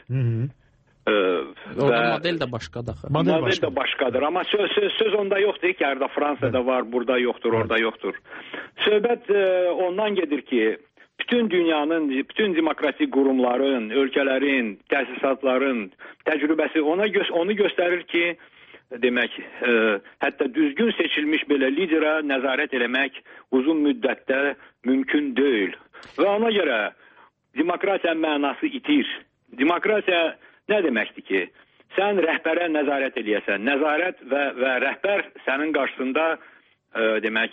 Speaker 9: Orada model də başqadır.
Speaker 15: Model də başqadır. Amma söz onda yoxdur ki, orada Fransada var, burada yoxdur, orada yoxdur. Söhbət ondan gedir ki, bütün dünyanın, bütün demokratik qurumların, ölkələrin, təsisatların təcrübəsi onu göstərir ki, demək, hətta düzgün seçilmiş belə liderə nəzarət eləmək uzun müddətdə mümkün deyil. Və ona görə demokratiya mənası itir. Demokratiya nə deməkdir ki, sən rəhbərə nəzarət eləyəsən. Nəzarət və rəhbər sənin qarşısında demək,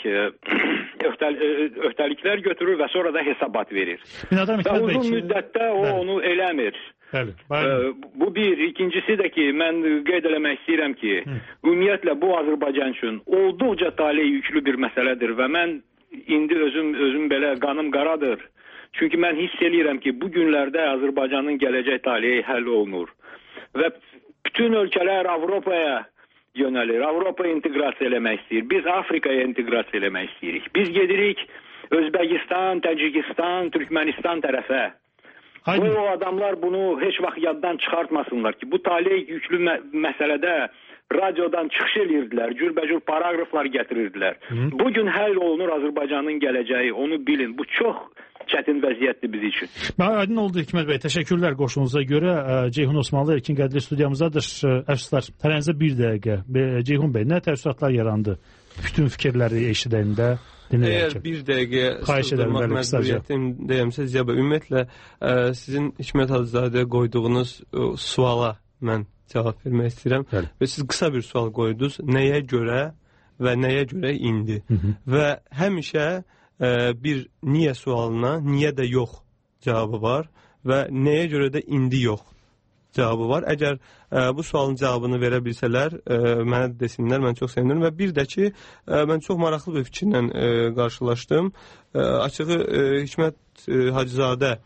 Speaker 15: öhdəliklər götürür və sonra da hesabat verir. Və uzun müddətdə o onu eləmir. Bu bir. İkincisi də ki, mən qeyd eləmək istəyirəm ki, ümumiyyətlə bu Azərbaycan üçün olduqca talih yüklü bir məsələdir və mən indi özüm belə qanım qaradır. Çünki mən hiss eləyirəm ki, bu günlərdə Azərbaycanın gələcək taleyi həll olunur. Və bütün ölkələr Avropaya yönəlir. Avropa inteqrasiya eləmək istəyir. Biz Afrikaya inteqrasiya eləmək istəyirik. Biz gedirik Özbəkistan, Təcikistan, Türkmənistan tərəfə. O adamlar bunu heç vaxt yaddan çıxartmasınlar ki, bu talih yüklü məsələdə radiodan çıxış edirdilər, cürbəcür paragraflar gətirirdilər. Bugün həll olunur Azərbaycanın gələcəyi, onu bilin. Bu çox çətin vəziyyətdir biz üçün.
Speaker 6: Aydın oldu Hikmət bəy, təşəkkürlər qoşunuza görə. Ceyhun Osmanlı Erkin Qədri studiyamızdadır. Əfsuslar, tərəninizə bir dəqiqə. Ceyhun bəy, nə təəssüratlar yarandı? Bütün fikirləri eşidəndə
Speaker 8: Əgər bir dəqiqə sığdırmaq məcburiyyətim deyəmsə, Ziya bəy, ümumiyyətlə sizin Hikmət Hacızadəyə qoyduğunuz suala mən cavab vermək istəyirəm. Və siz qısa bir sual qoydunuz. Nəyə görə və nəyə görə indi? Və həmişə bir niyə sualına niyə də yox cavabı var və nəyə görə də indi yox cavabı var. Əgər bu sualın cavabını verə bilsələr, mənə desinlər, mən çox sevinirim. Və bir də ki, mən çox maraqlı bir fikirlə qarşılaşdım. Açığı Hikmət Hacızadə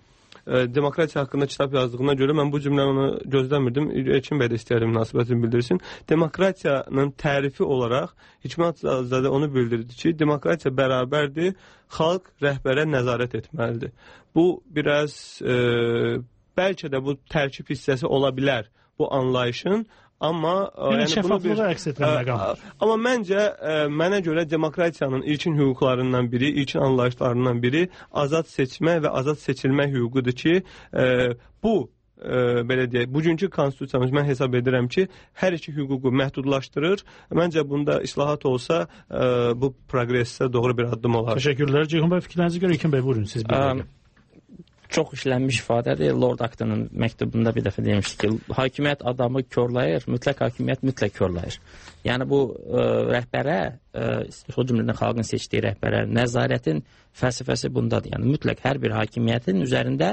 Speaker 8: demokratiya haqqında kitab yazdığına görə mən bu cümləni onu gözləmirdim. Elkin bəy də istəyərdim münasibətini bildirsin. Demokratiyanın tərifi olaraq Hikmət Zazadə onu bildirdi ki, demokratiya bərabərdir, xalq rəhbərə nəzarət etməlidir. Bu biraz bəlkə də bu tərkib hissəsi ola bilər bu anlayışın, amma
Speaker 6: şəffaflığa əks etmə məqamı.
Speaker 8: Amma məncə mənə görə demokratiyanın ilkin hüquqlarından biri, ilkin anlayışlarından biri azad seçmə və azad seçilmə hüququdur ki, bu belə deyək, bugünkü konstitusiyamız mən hesab edirəm ki, hər iki hüququ məhdudlaşdırır. Məncə bunda islahat olsa bu proqresə doğru bir addım olar.
Speaker 6: Təşəkkürlər. Ceyhun bəy, fikirlərinizi görə İlkin bəy buyurun siz bir dəqiqə.
Speaker 9: Çox işlənmiş ifadədir. Lord Acton'un məktubunda bir dəfə demişdi ki, hakimiyyət adamı körləyir, mütləq hakimiyyət mütləq körləyir. Yəni bu rəhbərə, o cümlədən xalqın seçdiyi rəhbərə nəzarətin fəlsəfəsi bundadır. Yəni mütləq hər bir hakimiyyətin üzərində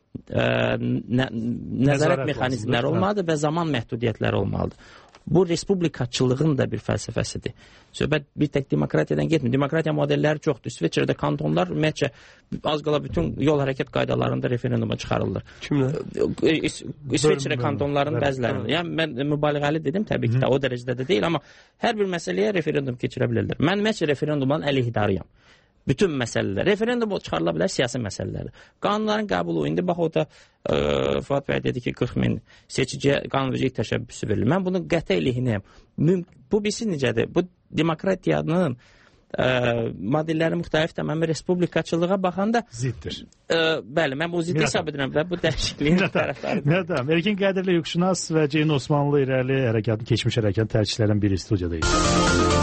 Speaker 9: nəzarət mexanizmləri olmalıdır və zaman məhdudiyyətləri olmalıdır. Bu respublikaçılığın da bir fəlsəfəsidir. Söhbət bir tək demokratiyadan getmir. Demokratiya modelləri çoxdur. İsveçrədə kantonlar ümumiyyətcə az qala bütün yol hərəkət qaydalarında referenduma çıxarılır.
Speaker 8: Kimlər?
Speaker 9: İsveçrə kantonlarının bəzilərində. Yəni mən mübaliğəli dedim təbii ki də o dərəcədə də deyil, amma hər bir məsələyə referendum keçirə bilərlər. Mən ümumiyyətcə referendumdan əleyhidarıyam. Bütün məsələlər. Referendum çıxarıla bilər siyasi məsələlər. Qanunların qəbulu indi bax o da Fuad bəy dedi ki 40 min seçiciyə qanunvericilik təşəbbüsü verilir. Mən bunu qəti əleyhinəyəm. Bu birisi necədir? Bu demokratiyanın modelləri müxtəlifdir. Mən respublikaçılığa baxanda
Speaker 6: ziddir.
Speaker 9: Bəli, mən bu ziddi hesab edirəm və bu dəyişikliyin tərəfdarıyam.
Speaker 6: Erkin Qədirli hüquqşünas və Ceyhun Osmanlı irəli hərəkatın keçmiş hərəkatın tərcihlərindən biri studiyadayız.